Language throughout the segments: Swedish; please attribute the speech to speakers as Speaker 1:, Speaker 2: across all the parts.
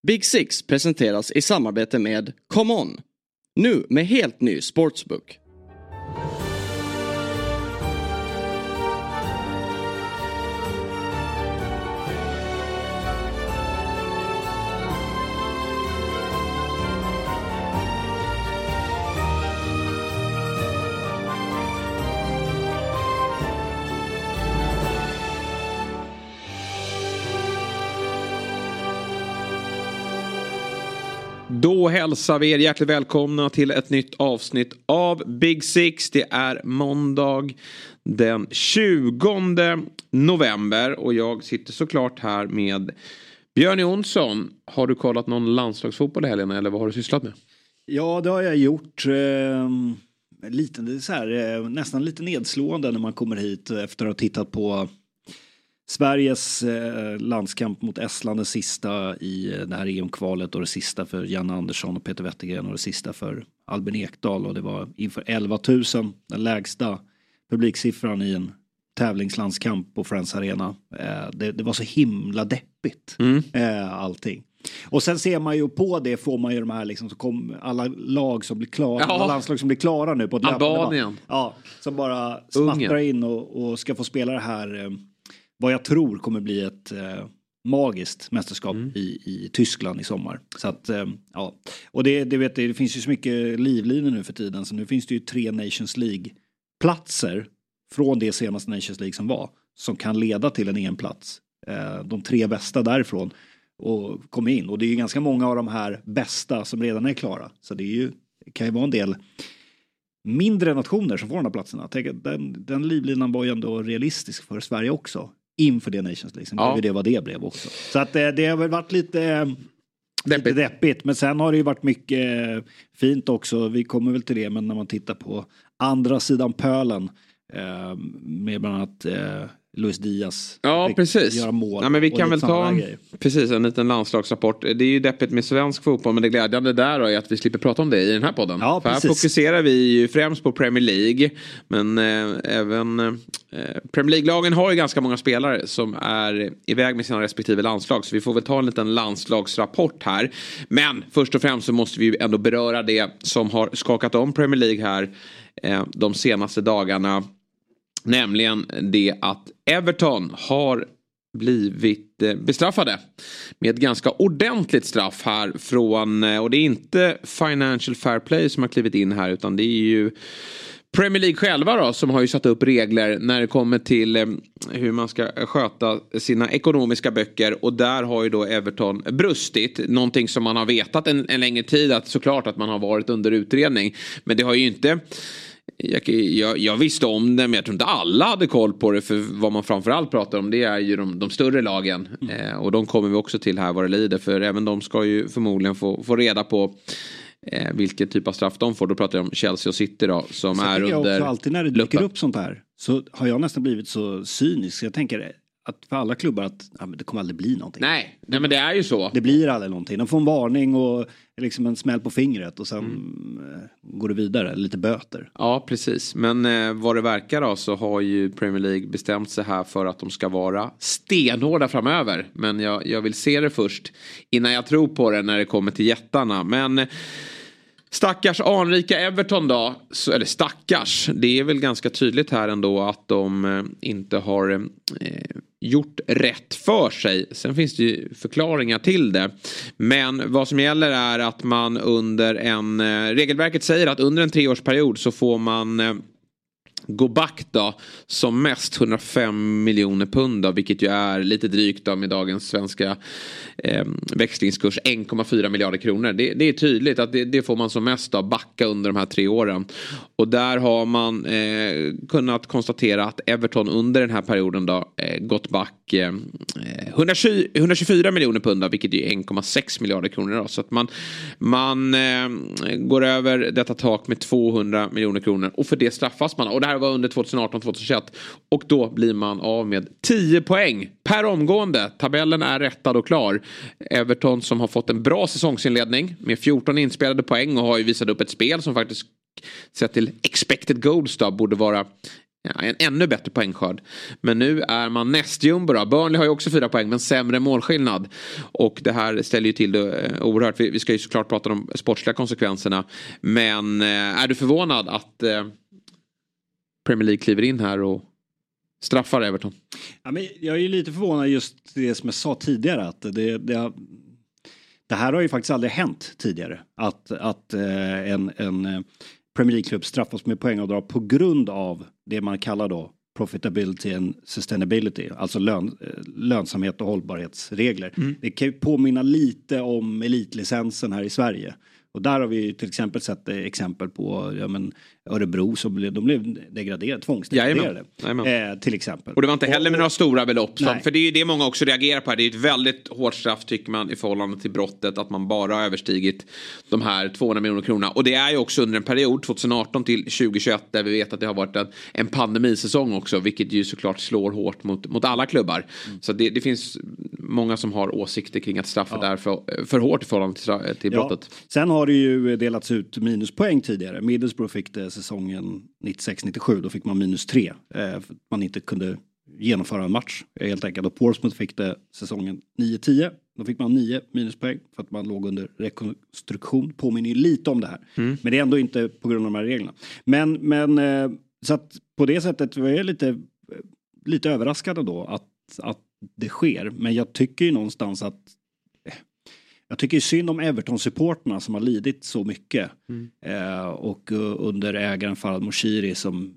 Speaker 1: Big Six presenteras i samarbete med Come On. Nu med helt ny sportsbook.
Speaker 2: Då hälsar vi er hjärtligt välkomna till ett nytt avsnitt av Big Six. Det är måndag den 20 november och jag sitter såklart här med Björn Jonsson. Har du kollat någon landslagsfotboll i helgen eller vad har du sysslat med?
Speaker 3: Ja, det har jag gjort. Lite, det är så här, nästan lite nedslående när man kommer hit efter att ha tittat på Sveriges landskamp mot Estland, det sista i det här EM-kvalet och det sista för Janne Andersson och Peter Wettergren och det sista för Albin Ekdal, och det var inför 11 000, den lägsta publiksiffran i en tävlingslandskamp på Friends Arena. Det var så himla deppigt allting. Och sen ser man ju på det, får man ju de här liksom, så kom alla lag som blir klara, alla landslag som blir klara nu på ett
Speaker 2: Albanien.
Speaker 3: Ja, som bara smattrar in och ska få spela det här vad jag tror kommer bli ett magiskt mästerskap i Tyskland i sommar. Så att, ja. Och det finns ju så mycket livlinor nu för tiden. Så nu finns det ju 3 Nations League-platser från det senaste Nations League som var. Som kan leda till en EM-plats. De 3 bästa därifrån och kommer in. Och det är ju ganska många av de här bästa som redan är klara. Så det kan ju vara en del mindre nationer som får de här platserna. Den livlinan var ju ändå realistisk för Sverige också. Inför det Nations League. Sen blev det vad det blev också. Så att det har väl varit lite deppigt. Men sen har det ju varit mycket fint också. Vi kommer väl till det. Men när man tittar på andra sidan pölen. Med bland annat Luis Diaz.
Speaker 2: Ja, precis.
Speaker 3: Göra mål.
Speaker 2: Ja, men vi kan väl ta en liten landslagsrapport. Det är ju deppigt med svensk fotboll. Men det glädjande där är att vi slipper prata om det i den här podden.
Speaker 3: Ja,
Speaker 2: för här fokuserar vi ju främst på Premier League. Men även Premier League-lagen har ju ganska många spelare som är iväg med sina respektive landslag. Så vi får väl ta en liten landslagsrapport här. Men först och främst så måste vi ju ändå beröra det som har skakat om Premier League här de senaste dagarna. Nämligen det att Everton har blivit bestraffade med ett ganska ordentligt straff här från, och det är inte Financial Fair Play som har klivit in här, utan det är ju Premier League själva då, som har ju satt upp regler när det kommer till hur man ska sköta sina ekonomiska böcker, och där har ju då Everton brustit, någonting som man har vetat en längre tid, att såklart att man har varit under utredning, men det har ju inte. Jag visste om det, men jag tror inte alla hade koll på det, för vad man framförallt pratar om det är ju de större lagen och de kommer vi också till här vad det lider, för även de ska ju förmodligen få reda på vilken typ av straff de får. Då pratar jag om Chelsea och City då, som så är under
Speaker 3: också alltid när det dyker upp sånt här så har jag nästan blivit så cynisk. Jag tänker att för alla klubbar att det kommer aldrig bli någonting.
Speaker 2: Nej, men det är ju så.
Speaker 3: Det blir aldrig någonting. De får en varning och liksom en smäll på fingret och sen går det vidare, lite böter.
Speaker 2: Ja, precis. Men vad det verkar då, så har ju Premier League bestämt sig här för att de ska vara stenhårda framöver. Men jag vill se det först innan jag tror på det när det kommer till jättarna. Men stackars anrika Everton då, eller stackars, det är väl ganska tydligt här ändå att de inte har gjort rätt för sig. Sen finns det ju förklaringar till det. Men vad som gäller är att man under regelverket säger att under en 3-årsperiod så får man gå back då som mest 105 miljoner pund då, vilket ju är lite drygt då med dagens svenska växlingskurs 1,4 miljarder kronor. Det är tydligt att det får man som mest då backa under de här 3 åren. Och där har man kunnat konstatera att Everton under den här perioden då gått back 124 miljoner pund då, vilket är 1,6 miljarder kronor då. Så att man går över detta tak med 200 miljoner kronor, och för det straffas man. Och det här var under 2018-2021, och då blir man av med 10 poäng per omgående. Tabellen är rättad och klar. Everton som har fått en bra säsongsinledning med 14 inspelade poäng och har ju visat upp ett spel som faktiskt sett till expected goals då borde vara en ännu bättre poängskörd. Men nu är man nästjumbo då. Burnley har ju också 4 poäng men sämre målskillnad. Och det här ställer ju till det oerhört. Vi ska ju såklart prata om de sportsliga konsekvenserna. Men är du förvånad att Premier League kliver in här och straffar Everton?
Speaker 3: Ja, men jag är ju lite förvånad just det som jag sa tidigare. Att det här har ju faktiskt aldrig hänt tidigare. Att en Premier League-klubb straffas med poängavdrag på grund av det man kallar då profitability and sustainability. Alltså lönsamhet och hållbarhetsregler. Det kan ju påminna lite om elitlicensen här i Sverige. Och där har vi till exempel sett exempel på Örebro som de blev degraderade, tvångsdegraderade. Till exempel.
Speaker 2: Och det var inte heller med några stora belopp. För det är ju det många också reagerar på här. Det är ett väldigt hårt straff tycker man i förhållande till brottet. Att man bara har överstigit de här 200 miljoner kronor. Och det är ju också under en period 2018 till 2021 där vi vet att det har varit en pandemisäsong också. Vilket ju såklart slår hårt mot alla klubbar. Så det finns många som har åsikter kring att straffet är för hårt i förhållande till brottet.
Speaker 3: Sen har det ju delats ut minuspoäng tidigare. Middlesbrough fick det säsongen 96-97. Då fick man -3. För att man inte kunde genomföra en match. Helt enkelt. Och Portsmouth fick det säsongen 9-10. Då fick man 9 minuspoäng. För att man låg under rekonstruktion. Påminner ju lite om det här. Men det är ändå inte på grund av de här reglerna. Men så att på det sättet var jag lite överraskad då. Att det sker. Men jag tycker ju någonstans att jag tycker synd om Everton-supporterna som har lidit så mycket. Och under ägaren Farhad Moshiri som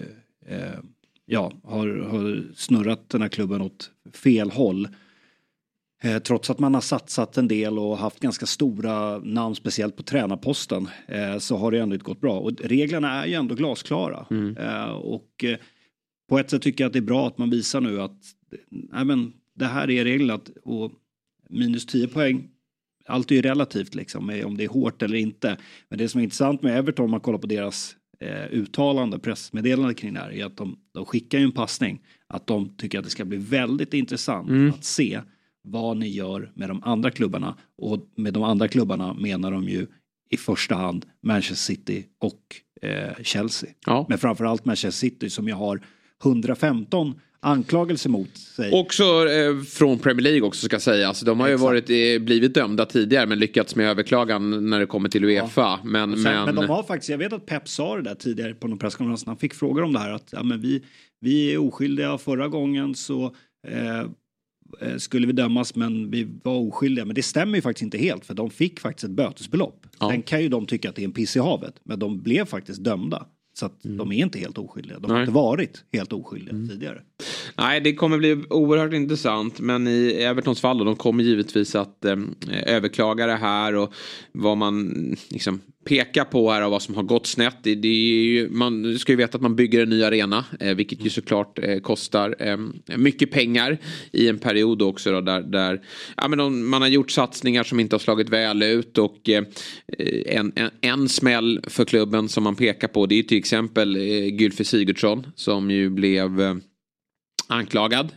Speaker 3: har snurrat den här klubben åt fel håll. Trots att man har satsat en del och haft ganska stora namn, speciellt på tränarposten, så har det ändå inte gått bra. Och reglerna är ju ändå glasklara. Och på ett sätt tycker jag att det är bra att man visar nu att det här är reglerna och -10 poäng. Allt är ju relativt liksom, om det är hårt eller inte. Men det som är intressant med Everton, om man kollar på deras uttalande, pressmeddelande kring det här, är att de skickar ju en passning. Att de tycker att det ska bli väldigt intressant att se vad ni gör med de andra klubbarna. Och med de andra klubbarna menar de ju i första hand Manchester City och Chelsea. Ja. Men framförallt Manchester City som jag har 115 anklagelse mot sig.
Speaker 2: Också från Premier League också ska sägas. Alltså, de har ju blivit dömda tidigare men lyckats med överklagan när det kommer till UEFA. Ja. Men
Speaker 3: de har faktiskt, jag vet att Pep sa det där tidigare på någon presskonferens. Han fick frågor om det här att vi är oskyldiga. Förra gången så skulle vi dömas men vi var oskyldiga. Men det stämmer ju faktiskt inte helt för de fick faktiskt ett bötesbelopp. Ja. Sen kan ju de tycka att det är en piss i havet. Men de blev faktiskt dömda. Så att de är inte helt oskyldiga. De har inte varit helt oskyldiga tidigare.
Speaker 2: Nej, det kommer bli oerhört intressant. Men i Evertons fall då, de kommer givetvis att överklaga det här. Och vad man liksom pekar på här och vad som har gått snett. Det är ju, man ska ju veta att man bygger en ny arena. Vilket ju såklart kostar mycket pengar. I en period också då, där man har gjort satsningar som inte har slagit väl ut. Och en smäll för klubben som man pekar på. Det är ju till exempel Gylfi Sigurdsson som ju blev anklagad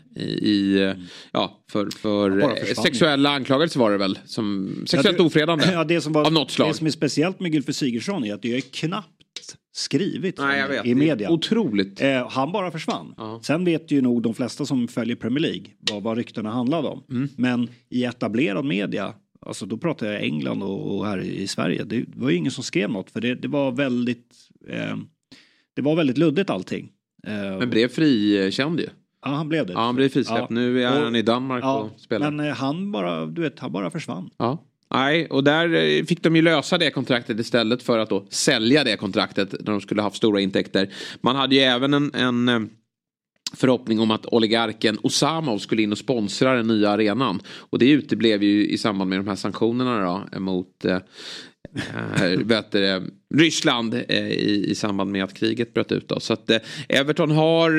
Speaker 2: för sexuella anklagelser var det väl som sexuellt ofredande av något slag.
Speaker 3: Det som är speciellt med Gylfi Sigurdsson är att det är knappt skrivit i media.
Speaker 2: Otroligt.
Speaker 3: Han bara försvann. Sen vet ju nog de flesta som följer Premier League vad ryktena handlade om. Men i etablerad media, alltså då pratar jag England och här i Sverige, det var ju ingen som skrev något för det var väldigt luddigt allting.
Speaker 2: Men blev frikänd ju.
Speaker 3: Ja, han blev det.
Speaker 2: Ja, han blev frisläppt. Ja. Nu är han i Danmark och spelar.
Speaker 3: Men han bara försvann.
Speaker 2: Ja. Nej, och där fick de ju lösa det kontraktet istället för att då sälja det kontraktet när de skulle haft stora intäkter. Man hade ju även en förhoppning om att oligarken Osama skulle in och sponsra den nya arenan. Och det uteblev ju i samband med de här sanktionerna då, mot Ryssland i samband med att kriget bröt ut då. Så att Everton har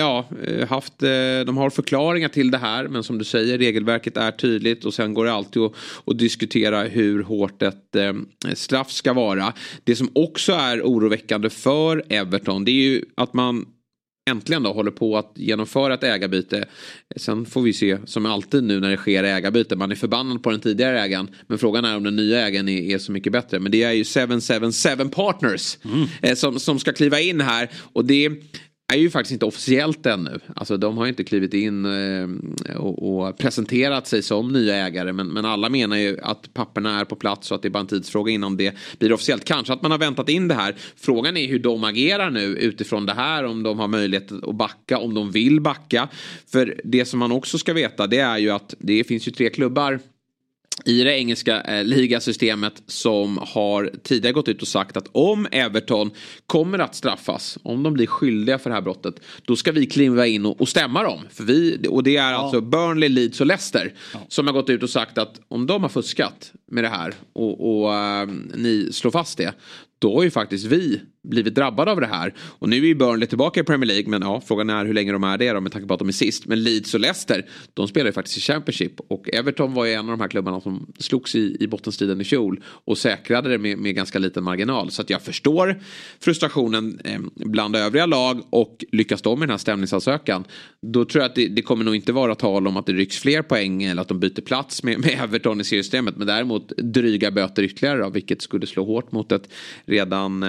Speaker 2: de har förklaringar till det här, men som du säger, regelverket är tydligt och sen går det alltid att diskutera hur hårt ett straff ska vara. Det som också är oroväckande för Everton, det är ju att man äntligen då håller på att genomföra ett ägarbyte. Sen får vi se, som alltid nu när det sker ägarbyte, man är förbannad på den tidigare ägaren, men frågan är om den nya ägaren är så mycket bättre. Men det är ju 777 Partners som ska kliva in här, och det är ju faktiskt inte officiellt ännu. Alltså de har ju inte klivit in och presenterat sig som nya ägare. Men alla menar ju att papperna är på plats så att det är bara en tidsfråga innan det blir officiellt. Kanske att man har väntat in det här. Frågan är hur de agerar nu utifrån det här. Om de har möjlighet att backa, om de vill backa. För det som man också ska veta, det är ju att det finns ju 3 klubbar i det engelska ligasystemet som har tidigare gått ut och sagt att om Everton kommer att straffas, om de blir skyldiga för det här brottet, då ska vi kliva in och stämma dem. Och det är alltså Burnley, Leeds och Leicester som har gått ut och sagt att om de har fuskat med det här och ni slår fast det, då har ju faktiskt vi blivit drabbade av det här. Och nu är ju Burnley tillbaka i Premier League. Men ja, frågan är hur länge de är det då, med tanke på att de är sist. Men Leeds och Leicester, de spelar ju faktiskt i Championship. Och Everton var ju en av de här klubbarna som slogs i bottenstriden i fjol. Och säkrade det med ganska liten marginal. Så att jag förstår frustrationen bland övriga lag. Och lyckas de med den här stämningsansökan, då tror jag att det kommer nog inte vara tal om att det rycks fler poäng. Eller att de byter plats med Everton i seriesystemet. Men däremot dryga böter ytterligare då, vilket skulle slå hårt mot ett redan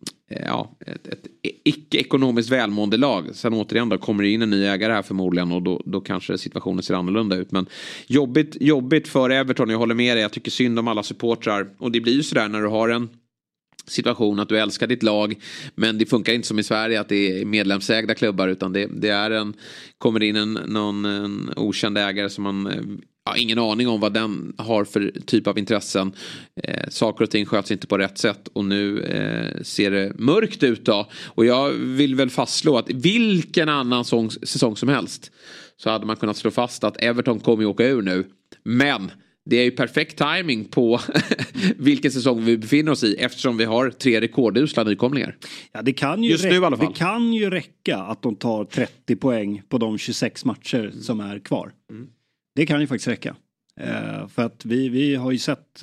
Speaker 2: ett icke-ekonomiskt välmående lag. Sen återigen då kommer det in en ny ägare här förmodligen, och då kanske situationen ser annorlunda ut. Men jobbigt för Everton, jag håller med dig. Jag tycker synd om alla supportrar. Och det blir ju sådär när du har en situation att du älskar ditt lag, men det funkar inte som i Sverige att det är medlemsägda klubbar, utan det är kommer in någon okänd ägare som man har ingen aning om vad den har för typ av intressen. Saker och ting sköts inte på rätt sätt, och nu ser det mörkt ut då. Och jag vill väl fastslå att vilken annan säsong som helst så hade man kunnat slå fast att Everton kommer ju åka ur nu. Men det är ju perfekt timing på vilken säsong vi befinner oss i, eftersom vi har 3 rekordusla nykomlingar.
Speaker 3: Ja, det kan ju nu i alla fall. Det kan ju räcka att de tar 30 poäng på de 26 matcher som är kvar. Mm. Det kan ju faktiskt räcka. För att vi har ju sett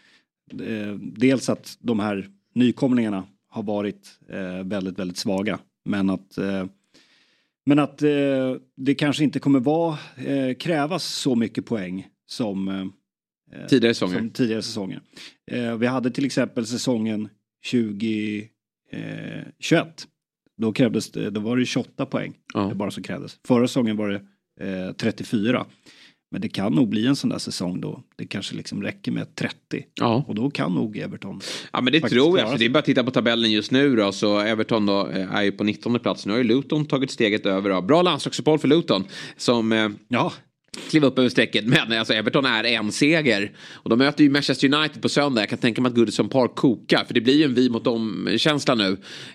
Speaker 3: dels att de här nykomlingarna har varit väldigt, väldigt svaga. Men att det kanske inte kommer krävas så mycket poäng som tidigare säsonger. Vi hade till exempel säsongen 2021. Då var det 28 poäng. Ja. Det bara som krävdes. Förra säsongen var det 34. Men det kan nog bli en sån där säsong då det kanske liksom räcker med 30. Ja. Och då kan nog Everton.
Speaker 2: Ja, men det tror jag. Det är bara att titta på tabellen just nu då. Så Everton då är ju på 19:e plats. Nu har ju Luton tagit steget över då. Bra landslagsuppehåll för Luton. Som kliva upp över strecket. Men alltså Everton är en seger. Och de möter ju Manchester United på söndag. Jag kan tänka mig att Goodison Park kokar. För det blir ju en vi mot dem känsla nu.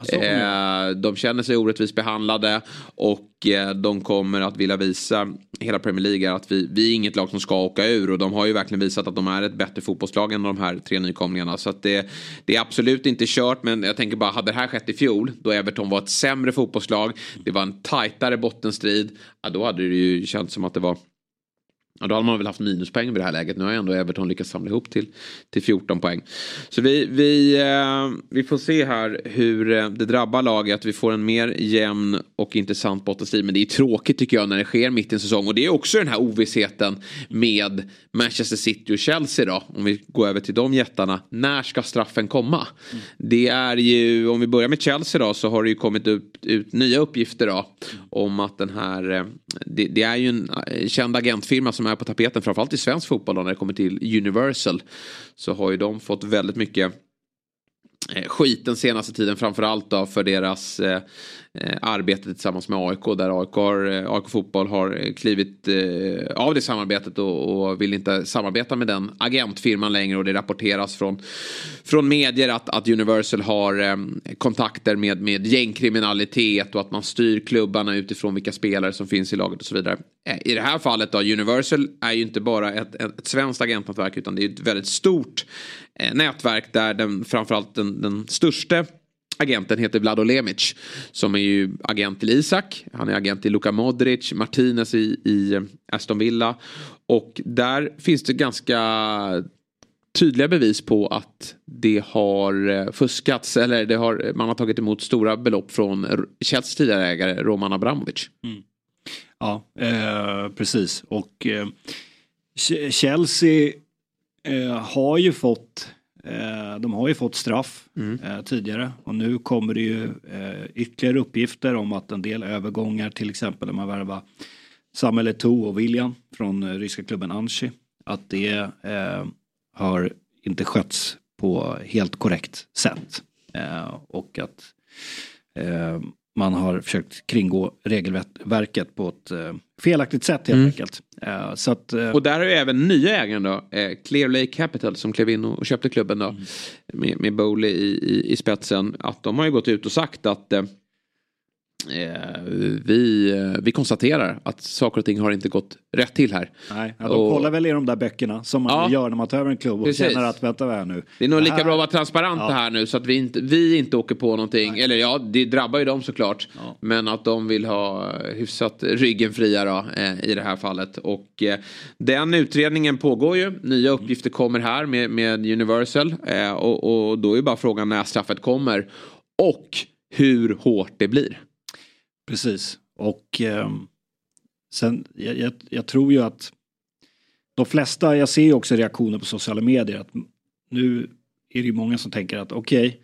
Speaker 2: De känner sig orättvist behandlade. Och de kommer att vilja visa hela Premier League att vi är inget lag som ska åka ur. Och de har ju verkligen visat att de är ett bättre fotbollslag än de här 3 nykomlingarna. Så att det är absolut inte kört. Men jag tänker bara, hade det här skett i fjol, då Everton var ett sämre fotbollslag, det var en tajtare bottenstrid, då hade det ju känts som att det var... Ja, då hade man väl haft minuspoäng vid det här läget. Nu har ändå Everton lyckats samla ihop till 14 poäng. Så vi får se här hur det drabbar laget. Vi får en mer jämn och intressant bottenstrid. Men det är tråkigt tycker jag när det sker mitt i en säsong. Och det är också den här ovissheten med Manchester City och Chelsea då. Om vi går över till de jättarna. När ska straffen komma? Det är ju, om vi börjar med Chelsea då, så har det ju kommit ut nya uppgifter då. Om att den här, det är ju en känd agentfirma som är på tapeten, framförallt i svensk fotboll då, när det kommer till Universal, så har ju de fått väldigt mycket skit den senaste tiden, framförallt då för deras arbete tillsammans med AIK, där AIK fotboll har klivit av det samarbetet och vill inte samarbeta med den agentfirman längre, och det rapporteras från medier att Universal har kontakter med gängkriminalitet och att man styr klubbarna utifrån vilka spelare som finns i laget och så vidare. I det här fallet då, Universal är ju inte bara ett svenskt agentnätverk, utan det är ett väldigt stort nätverk där framförallt den största agenten heter Vlado Lemic, som är ju agent till Isak. Han är agent till Luka Modric, Martinez i Aston Villa. Och där finns det ganska tydliga bevis på att det har fuskats, eller man har tagit emot stora belopp från Chelseas tidigare ägare Roman Abramovich. Mm.
Speaker 3: Ja, precis. Och Chelsea har ju fått De har ju fått straff tidigare. Och nu kommer det ju ytterligare uppgifter om att en del övergångar, till exempel när man värvar Samuel Eto'o och William från ryska klubben Anchi, att det har inte skötts på helt korrekt sätt. Och att man har försökt kringgå regelverket på ett felaktigt sätt helt enkelt. Så att,
Speaker 2: och där har ju även nya ägaren då, Clear Lake Capital, som klev in och köpte klubben då, med Bowley i spetsen, att de har ju gått ut och sagt att vi konstaterar att saker och ting har inte gått rätt till här.
Speaker 3: Nej, de kollar väl i de där böckerna som man gör när man tar över en klubb och känner att vänta här nu.
Speaker 2: Det är nog lika bra att vara transparent här nu, så att vi inte åker på någonting. Nej. Eller det drabbar ju dem såklart. Ja. Men att de vill ha hyfsat ryggen fria då, i det här fallet. Och den utredningen pågår ju. Nya uppgifter kommer här med Universal. Och då är bara frågan när straffet kommer. Och hur hårt det blir.
Speaker 3: Precis. Och sen jag tror ju att de flesta, jag ser ju också reaktioner på sociala medier, att nu är det ju många som tänker att okej,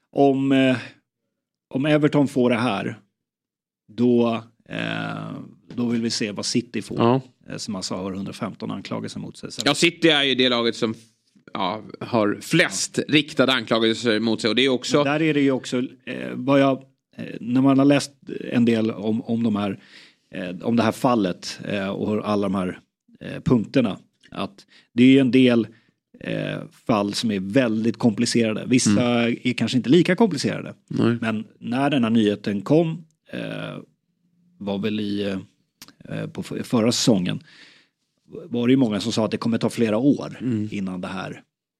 Speaker 3: om Everton får det här, då vill vi se vad City får. Ja. Som alltså har 115 anklagelser mot sig.
Speaker 2: Ja, City är ju det laget som har flest riktade anklagelser mot sig, och det är också...
Speaker 3: Men där är det ju också när man har läst en del om det här fallet och alla de här punkterna, att det är en del fall som är väldigt komplicerade. Vissa är kanske inte lika komplicerade. Nej. Men när den här nyheten kom, var väl på förra säsongen, var det ju många som sa att det kommer ta flera år innan det här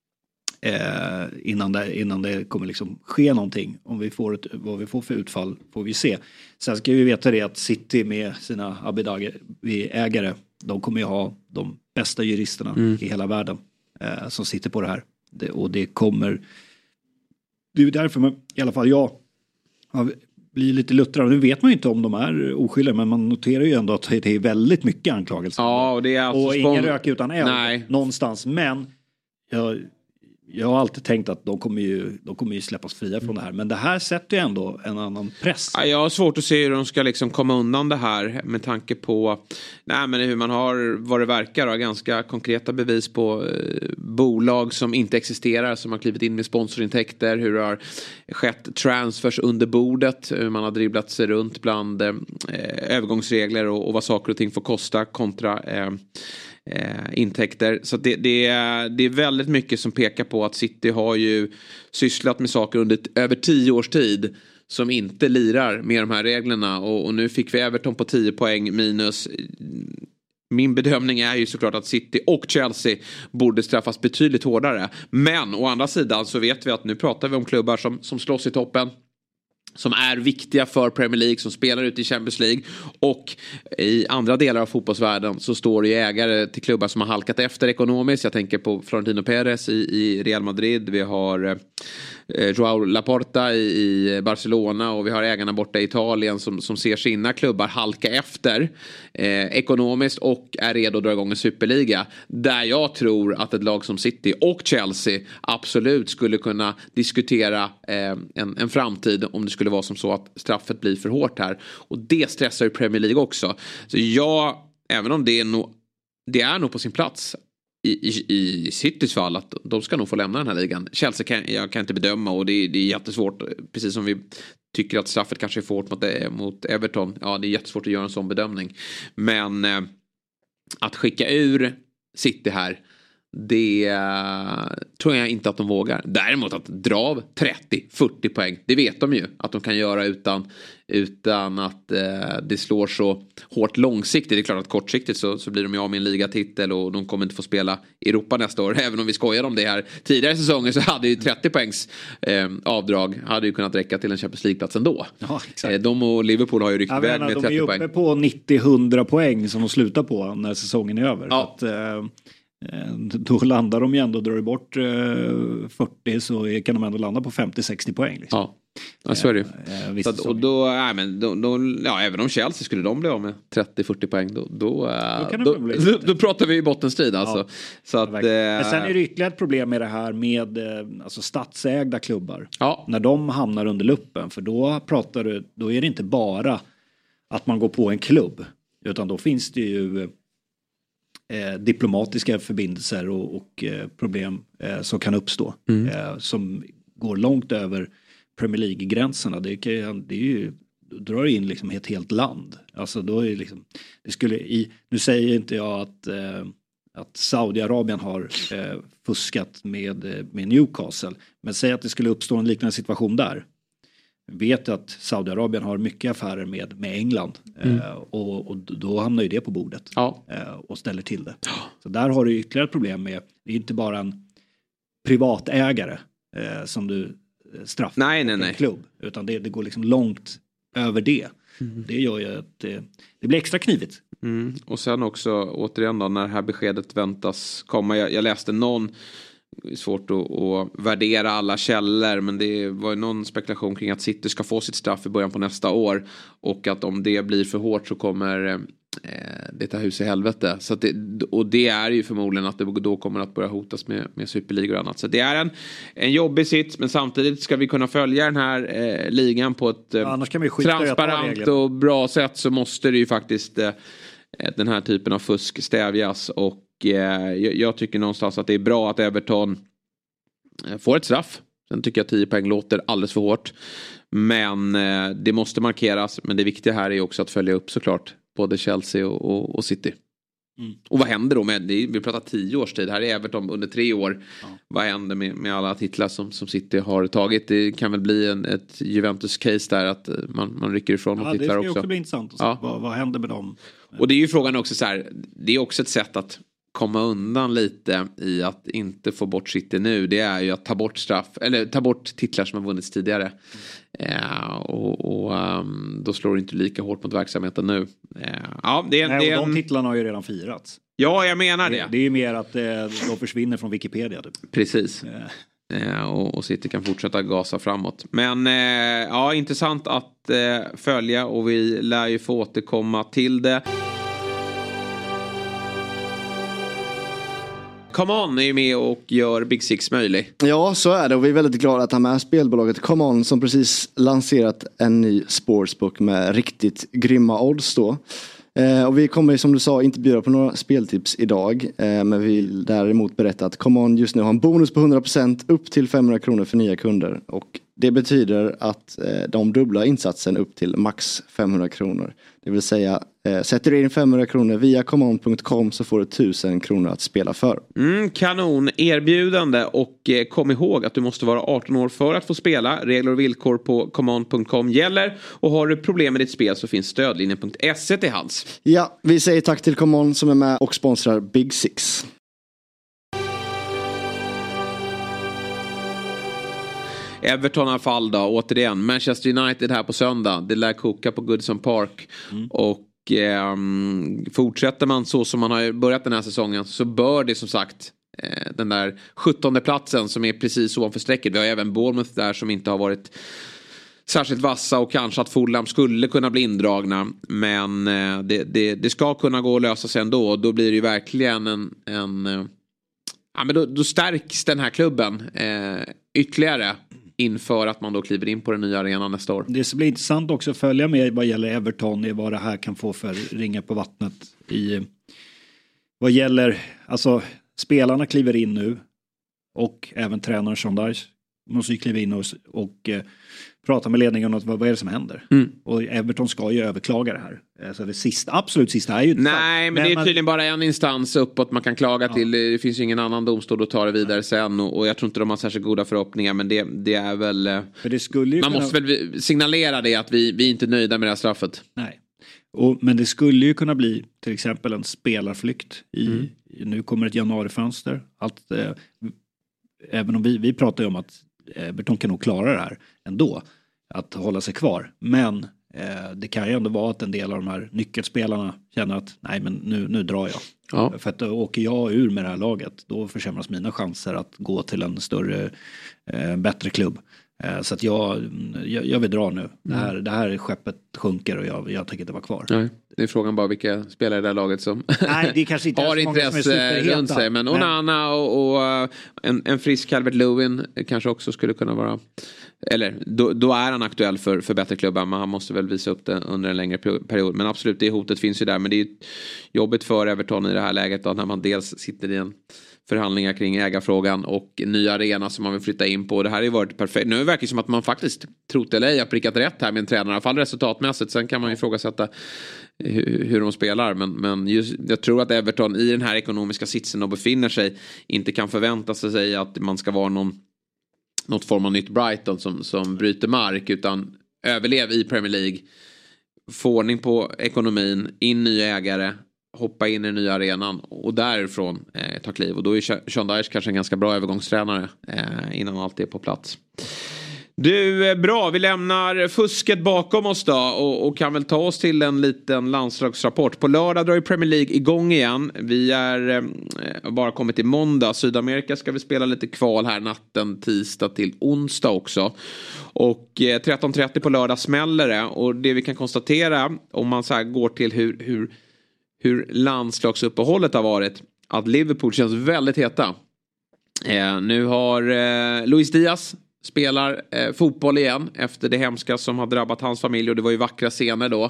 Speaker 3: innan det kommer liksom ske någonting. Om vi får vad vi får för utfall får vi se. Sen ska vi veta det att City med sina Abu Dhabi-ägare, de kommer ju ha de bästa juristerna i hela världen som sitter på det här. Och det kommer... Det är därför i alla fall jag blir lite luttrad. Nu vet man ju inte om de är oskyldiga, men man noterar ju ändå att det är väldigt mycket anklagelser.
Speaker 2: Ja, och det är alltså
Speaker 3: och ingen rök utan eld någonstans. Men jag har alltid tänkt att de kommer ju släppas fria från det här. Men det här sätter ju ändå en annan press.
Speaker 2: Ja, jag har svårt att se hur de ska liksom komma undan det här, med tanke på men hur man har, vad det verkar, har ganska konkreta bevis på bolag som inte existerar, som har klivit in med sponsorintäkter, hur det har skett transfers under bordet, hur man har dribblat sig runt bland övergångsregler och vad saker och ting får kosta kontra intäkter. Så det är väldigt mycket som pekar på att City har ju sysslat med saker under över 10 års tid som inte lirar med de här reglerna, och nu fick vi Everton på 10 poäng minus. Min bedömning är ju såklart att City och Chelsea borde straffas betydligt hårdare, men å andra sidan så vet vi att nu pratar vi om klubbar som slåss i toppen, som är viktiga för Premier League, som spelar ute i Champions League, och i andra delar av fotbollsvärlden så står det ju ägare till klubbar som har halkat efter ekonomiskt. Jag tänker på Florentino Pérez i Real Madrid, vi har Joao Laporta i Barcelona, och vi har ägarna borta i Italien som ser sina klubbar halka efter ekonomiskt och är redo att dra igång en superliga, där jag tror att ett lag som City och Chelsea absolut skulle kunna diskutera en framtid om det skulle vara som så att straffet blir för hårt här, och det stressar ju Premier League också. Så även om det är nog på sin plats i Citys fall att de ska nog få lämna den här ligan. Chelsea jag kan inte bedöma, och det är jättesvårt, precis som vi tycker att straffet kanske är för hårt mot Everton. Ja, det är jättesvårt att göra en sån bedömning. Men att skicka ur City här, det tror jag inte att de vågar. Däremot att dra av 30-40 poäng, det vet de ju att de kan göra utan att det slår så hårt långsiktigt. Det är klart att kortsiktigt så blir de ju av med en ligatitel, och de kommer inte få spela i Europa nästa år. Även om vi skojar om det här tidigare säsonger, så hade ju 30 poängs avdrag hade ju kunnat räcka till en Champions League-plats ändå. Ja, exakt. De och Liverpool har ju ryckt iväg med 30 poäng.
Speaker 3: De är uppe på 90-100 poäng som de slutar på när säsongen är över. Ja. Så att, då landar de ju ändå, drar bort 40, så kan de ändå landa på 50-60 poäng. Liksom. Ja.
Speaker 2: Ja, så är det. Och då, även om Chelsea skulle de bli av med 30-40 poäng då pratar vi i bottenstrid alltså.
Speaker 3: Ja,
Speaker 2: så att,
Speaker 3: men sen är det ytterligare ett problem med det här med alltså statsägda klubbar.
Speaker 2: Ja.
Speaker 3: När de hamnar under luppen, för då är det inte bara att man går på en klubb, utan då finns det ju diplomatiska förbindelser och problem som kan uppstå. Som går långt över Premier League-gränserna. Det är ju, drar in liksom ett helt land. Alltså då är liksom, nu säger inte jag att Saudiarabien har fuskat med Newcastle, men säg att det skulle uppstå en liknande situation där. Vet att Saudiarabien har mycket affärer med England och då hamnar ju det på bordet och ställer till det. Så där har du ytterligare ett problem med, det är inte bara en privatägare som du straffar en klubb, utan det går liksom långt över det. Det gör ju att det blir extra knivigt.
Speaker 2: Och sen också återigen då, när det här beskedet väntas komma, jag läste någon, det är svårt att värdera alla källor, men det var ju någon spekulation kring att City ska få sitt straff i början på nästa år, och att om det blir för hårt så kommer det tar hus i helvete. Så att det är ju förmodligen att det då kommer att börja hotas med superligor och annat. Så det är en jobbig sits, men samtidigt ska vi kunna följa den här ligan på ett transparent och bra sätt, så måste det ju faktiskt den här typen av fusk stävjas. Och jag tycker någonstans att det är bra att Everton får ett straff. Sen tycker jag 10 poäng låter alldeles för hårt, men det måste markeras. Men det viktiga här är också att följa upp såklart både Chelsea och City. Och vad händer då vi pratar 10 års tid, här är Everton under 3 år. Vad händer med alla titlar som City har tagit? Det kan väl bli ett Juventus-case där, att man rycker ifrån och titlar också.
Speaker 3: Det ska också bli intressant att se vad händer med dem.
Speaker 2: Och det är ju frågan också så här, det är också ett sätt att komma undan lite i att inte få bort City nu. Det är ju att ta bort ta bort titlar som har vunnits tidigare. Då slår det inte lika hårt mot verksamheten nu.
Speaker 3: De titlarna har ju redan firats.
Speaker 2: Ja, jag menar det.
Speaker 3: Det är ju mer att de försvinner från Wikipedia. Typ.
Speaker 2: Precis. Och City kan fortsätta gasa framåt. Men intressant att följa, och vi lär ju få återkomma till det. Come On är ju med och gör Big Six möjlig.
Speaker 4: Ja, så är det, och vi är väldigt glada att ha med spelbolaget Come On som precis lanserat en ny sportsbook med riktigt grymma odds då. Och vi kommer som du sa inte bjuda på några speltips idag, men vi vill däremot berätta att Come On just nu har en bonus på 100% upp till 500 kronor för nya kunder, och det betyder att de dubblar insatsen upp till max 500 kronor. Det vill säga, sätter du in 500 kronor via comeon.com så får du 1000 kronor att spela för.
Speaker 2: Kanon erbjudande, och kom ihåg att du måste vara 18 år för att få spela. Regler och villkor på comeon.com gäller, och har du problem med ditt spel så finns stödlinjen.se till hands.
Speaker 4: Ja, vi säger tack till Comeon som är med och sponsrar Big Six.
Speaker 2: Everton i alla fall då, återigen. Manchester United här på söndag. Det lär koka på Goodison Park. Och fortsätter man så som man har börjat den här säsongen, så bör det som sagt den där 17:e platsen som är precis ovanför strecket. Vi har även Bournemouth där som inte har varit särskilt vassa, och kanske att Fulham skulle kunna bli indragna. Men det ska kunna gå att lösa sig ändå. Och då blir det ju verkligen men då stärks den här klubben ytterligare inför att man då kliver in på den nya arenan nästa år.
Speaker 3: Det blir intressant också att följa med vad gäller Everton, i vad det här kan få för ringar på vattnet vad gäller, alltså spelarna kliver in nu, och även tränaren Sean Dyche måste ju kliva in och prata med ledningen om vad är det som händer. Och Everton ska ju överklaga det här. Så det absolut sista är ju inte.
Speaker 2: Nej, men det är tydligen bara en instans uppåt man kan klaga till. Det finns ju ingen annan domstol att ta det vidare sen, och jag tror inte de har särskilt goda förhoppningar, men det är väl
Speaker 3: för det skulle ju
Speaker 2: man måste väl signalera det, att vi är inte nöjda med det här straffet.
Speaker 3: Nej. Men det skulle ju kunna bli till exempel en spelarflykt nu kommer ett januarifönster. Även om vi pratar ju om att Everton kan nog klara det här ändå, att hålla sig kvar, men det kan ju ändå vara att en del av de här nyckelspelarna känner att nej, men nu drar jag. För att åker jag ur med det här laget, då försämras mina chanser att gå till en större bättre klubb. Så att jag vill dra nu. Det här skeppet sjunker och jag tänker inte vara kvar.
Speaker 2: Nej, det är frågan bara vilka spelare i det här laget som
Speaker 3: Nej, det är kanske inte
Speaker 2: har intresse runt sig. Men Onana och en frisk Calvert Lewin kanske också skulle kunna vara... Eller då är han aktuell för bättre klubbar, men han måste väl visa upp det under en längre period. Men absolut, det hotet finns ju där. Men det är ju jobbigt för Everton i det här läget då, när man dels sitter i en förhandlingar kring ägarfrågan och ny arena som man vill flytta in på. Det här har ju varit perfekt. Nu verkar det som att man faktiskt trott eller ej har prickat rätt här med en tränare. I alla fall resultatmässigt. Sen kan man ju ifrågasätta hur de spelar. Men just, jag tror att Everton i den här ekonomiska sitsen och befinner sig inte kan förvänta sig att man ska vara något form av nytt Brighton som bryter mark, utan överlev i Premier League, få ordning på ekonomin, in nya ägare, hoppa in i den nya arenan och därifrån ta kliv. Och då är Sean Dyche kanske en ganska bra övergångstränare innan allt är på plats. Du, bra, vi lämnar fusket bakom oss då och kan väl ta oss till en liten landslagsrapport. På lördag drar ju Premier League igång igen. Vi är bara kommit till måndag. Sydamerika ska vi spela lite kval här natten tisdag till onsdag också. Och 13:30 på lördag smäller det. Och det vi kan konstatera om man så här går till hur landslagsuppehållet har varit, att Liverpool känns väldigt heta. Nu har Luis Diaz spelar fotboll igen efter det hemska som har drabbat hans familj, och det var ju vackra scener då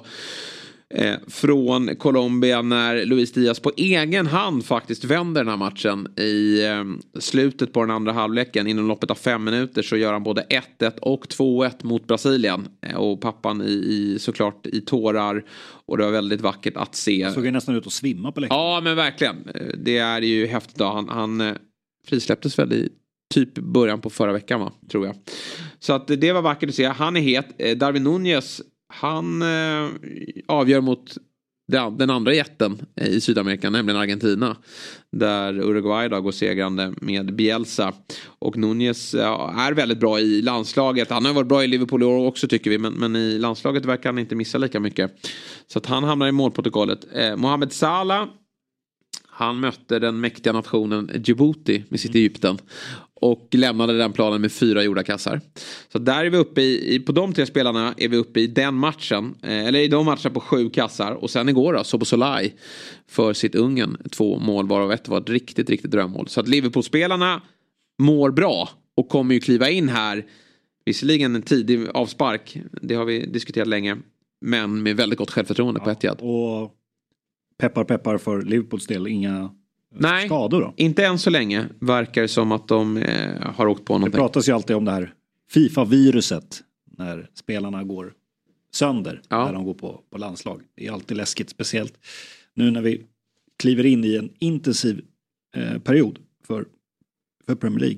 Speaker 2: från Colombia när Luis Diaz på egen hand faktiskt vänder den här matchen i slutet på den andra halvleken. Inom loppet av 5 minuter så gör han både 1-1 och 2-1 mot Brasilien, och pappan såklart i tårar, och det var väldigt vackert att se.
Speaker 3: Såg nästan ut att svimma på läktaren.
Speaker 2: Ja, men verkligen, det är ju häftigt då. Han frisläpptes väl i typ början på förra veckan, va, tror jag. Så att det var vackert att se. Han är het. Darwin Núñez, han avgör mot den andra jätten i Sydamerika, nämligen Argentina, där Uruguay då går segrande med Bielsa. Och Núñez är väldigt bra i landslaget. Han har varit bra i Liverpool i år också, tycker vi, men i landslaget verkar han inte missa lika mycket. Så att han hamnar i målprotokollet. Mohamed Salah, han mötte den mäktiga nationen Djibouti med sitt Egypten och lämnade den planen med 4 gjorda kassar. Så där är vi uppe på de 3 spelarna är vi uppe i den matchen, eller i de matcherna på 7 kassar. Och sen igår då, Szoboszlai för sitt Ungern 2 mål, varav ett var ett riktigt, riktigt drömmål. Så att Liverpool-spelarna mår bra och kommer ju kliva in här, visserligen en tidig avspark, det har vi diskuterat länge, men med väldigt gott självförtroende på Etihad.
Speaker 3: Och peppar för Liverpools del, inga skador då?
Speaker 2: Inte än så länge. Verkar som att de har åkt på någonting.
Speaker 3: Det pratas ju alltid om det här FIFA-viruset när spelarna går sönder när de går på landslag. Det är alltid läskigt, speciellt nu när vi kliver in i en intensiv period för Premier League.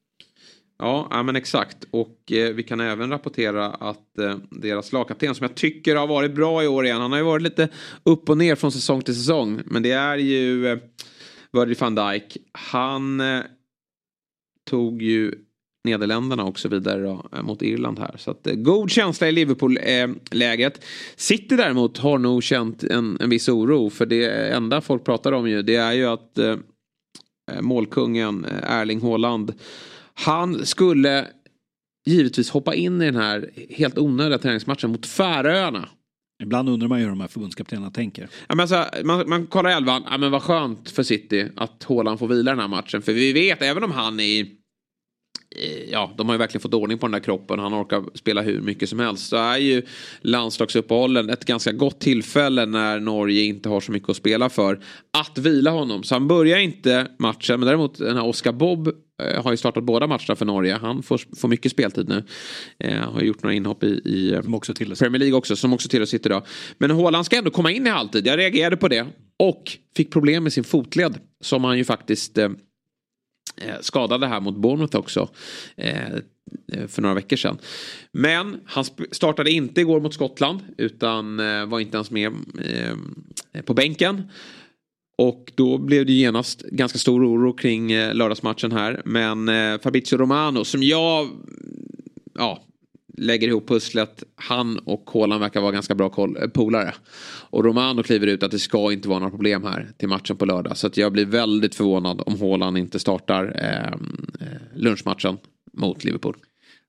Speaker 2: Ja, men exakt. Och vi kan även rapportera att deras lagkapten, som jag tycker har varit bra i år igen, han har ju varit lite upp och ner från säsong till säsong, men det är ju Virgil van Dijk. Han tog ju Nederländerna också vidare då, mot Irland här. Så att god känsla i Liverpool-läget. City däremot har nog känt en viss oro, för det enda folk pratar om ju, det är ju att målkungen Erling Haaland, han skulle givetvis hoppa in i den här helt onödiga träningsmatchen mot Färöarna.
Speaker 3: Ibland undrar man ju hur de här förbundskaptenerna tänker.
Speaker 2: Ja, men alltså, man kollar 11. Ja, men vad skönt för City att Haaland får vila den här matchen. För vi vet, även om han är... Ja, de har ju verkligen fått ordning på den där kroppen. Han orkar spela hur mycket som helst. Så är ju landslagsuppehållen ett ganska gott tillfälle när Norge inte har så mycket att spela för, att vila honom. Så han börjar inte matchen. Men däremot den här Oscar Bob har ju startat båda matcherna för Norge. Han får mycket speltid nu. Har gjort några inhopp i Premier League också, som också tillhör City idag. Men Haaland ska ändå komma in i halvtid. Jag reagerade på det. Och fick problem med sin fotled, som han ju faktiskt skadade här mot Bournemouth också för några veckor sedan. Men han startade inte igår mot Skottland, utan var inte ens med på bänken. Och då blev det genast ganska stor oro kring lördagsmatchen här. Men Fabrizio Romano, som jag lägger ihop pusslet, han och Haaland verkar vara ganska bra polare. Och Romano kliver ut att det ska inte vara några problem här till matchen på lördag. Så att jag blir väldigt förvånad om Haaland inte startar lunchmatchen mot Liverpool.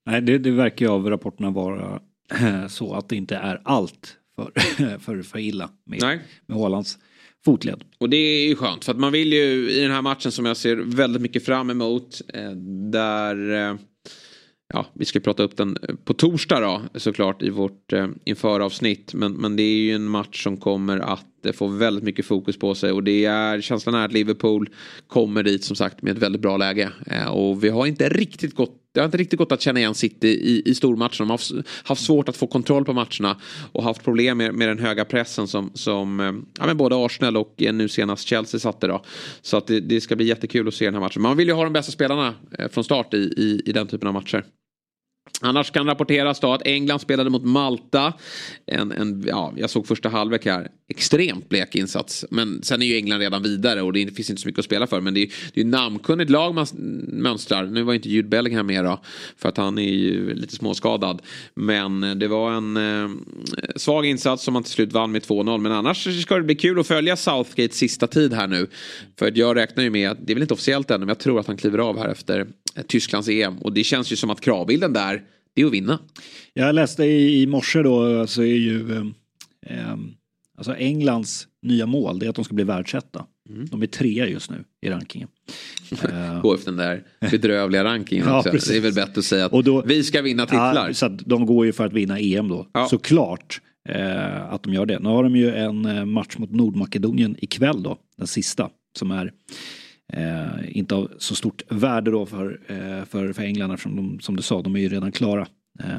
Speaker 3: Nej, det verkar ju av rapporterna vara så att det inte är allt för illa med Haalands fotled.
Speaker 2: Och det är ju skönt för att man vill ju i den här matchen som jag ser väldigt mycket fram emot där vi ska prata upp den på torsdag då såklart i vårt införavsnitt men det är ju en match som kommer att få väldigt mycket fokus på sig och det är känslan är att Liverpool kommer dit som sagt med ett väldigt bra läge och vi har inte riktigt gått att känna igen City i stormatchen. De har haft svårt att få kontroll på matcherna och haft problem med den höga pressen som både Arsenal och nu senast Chelsea satte då. Så att det ska bli jättekul att se den här matchen. Man vill ju ha de bästa spelarna från start i den typen av matcher. Annars kan rapporteras då att England spelade mot Malta. Jag såg första halvlek här. Extremt blek insats. Men sen är ju England redan vidare och det finns inte så mycket att spela för. Men det är ju namnkunnigt lag man mönstrar. Nu var inte Jude Bellingham med då. För att han är ju lite småskadad. Men det var en svag insats som man till slut vann med 2-0. Men annars ska det bli kul att följa Southgates sista tid här nu. För att jag räknar ju med, det är väl inte officiellt ännu, men jag tror att han kliver av här efter Tysklands EM. Och det känns ju som att kravbilden där det är att vinna. Jag
Speaker 3: läste i morse då så är ju alltså Englands nya mål det är att de ska bli världsetta. De är 3 just nu i rankingen.
Speaker 2: Gå efter den där bedrövliga rankingen också. Ja, det är väl bättre att säga att då, vi ska vinna titlar.
Speaker 3: Ja, så att de går ju för att vinna EM då. Ja. Såklart att de gör det. Nu har de ju en match mot Nordmakedonien ikväll då. Den sista som är inte av så stort värde då för England eftersom de, som du sa, de är ju redan klara.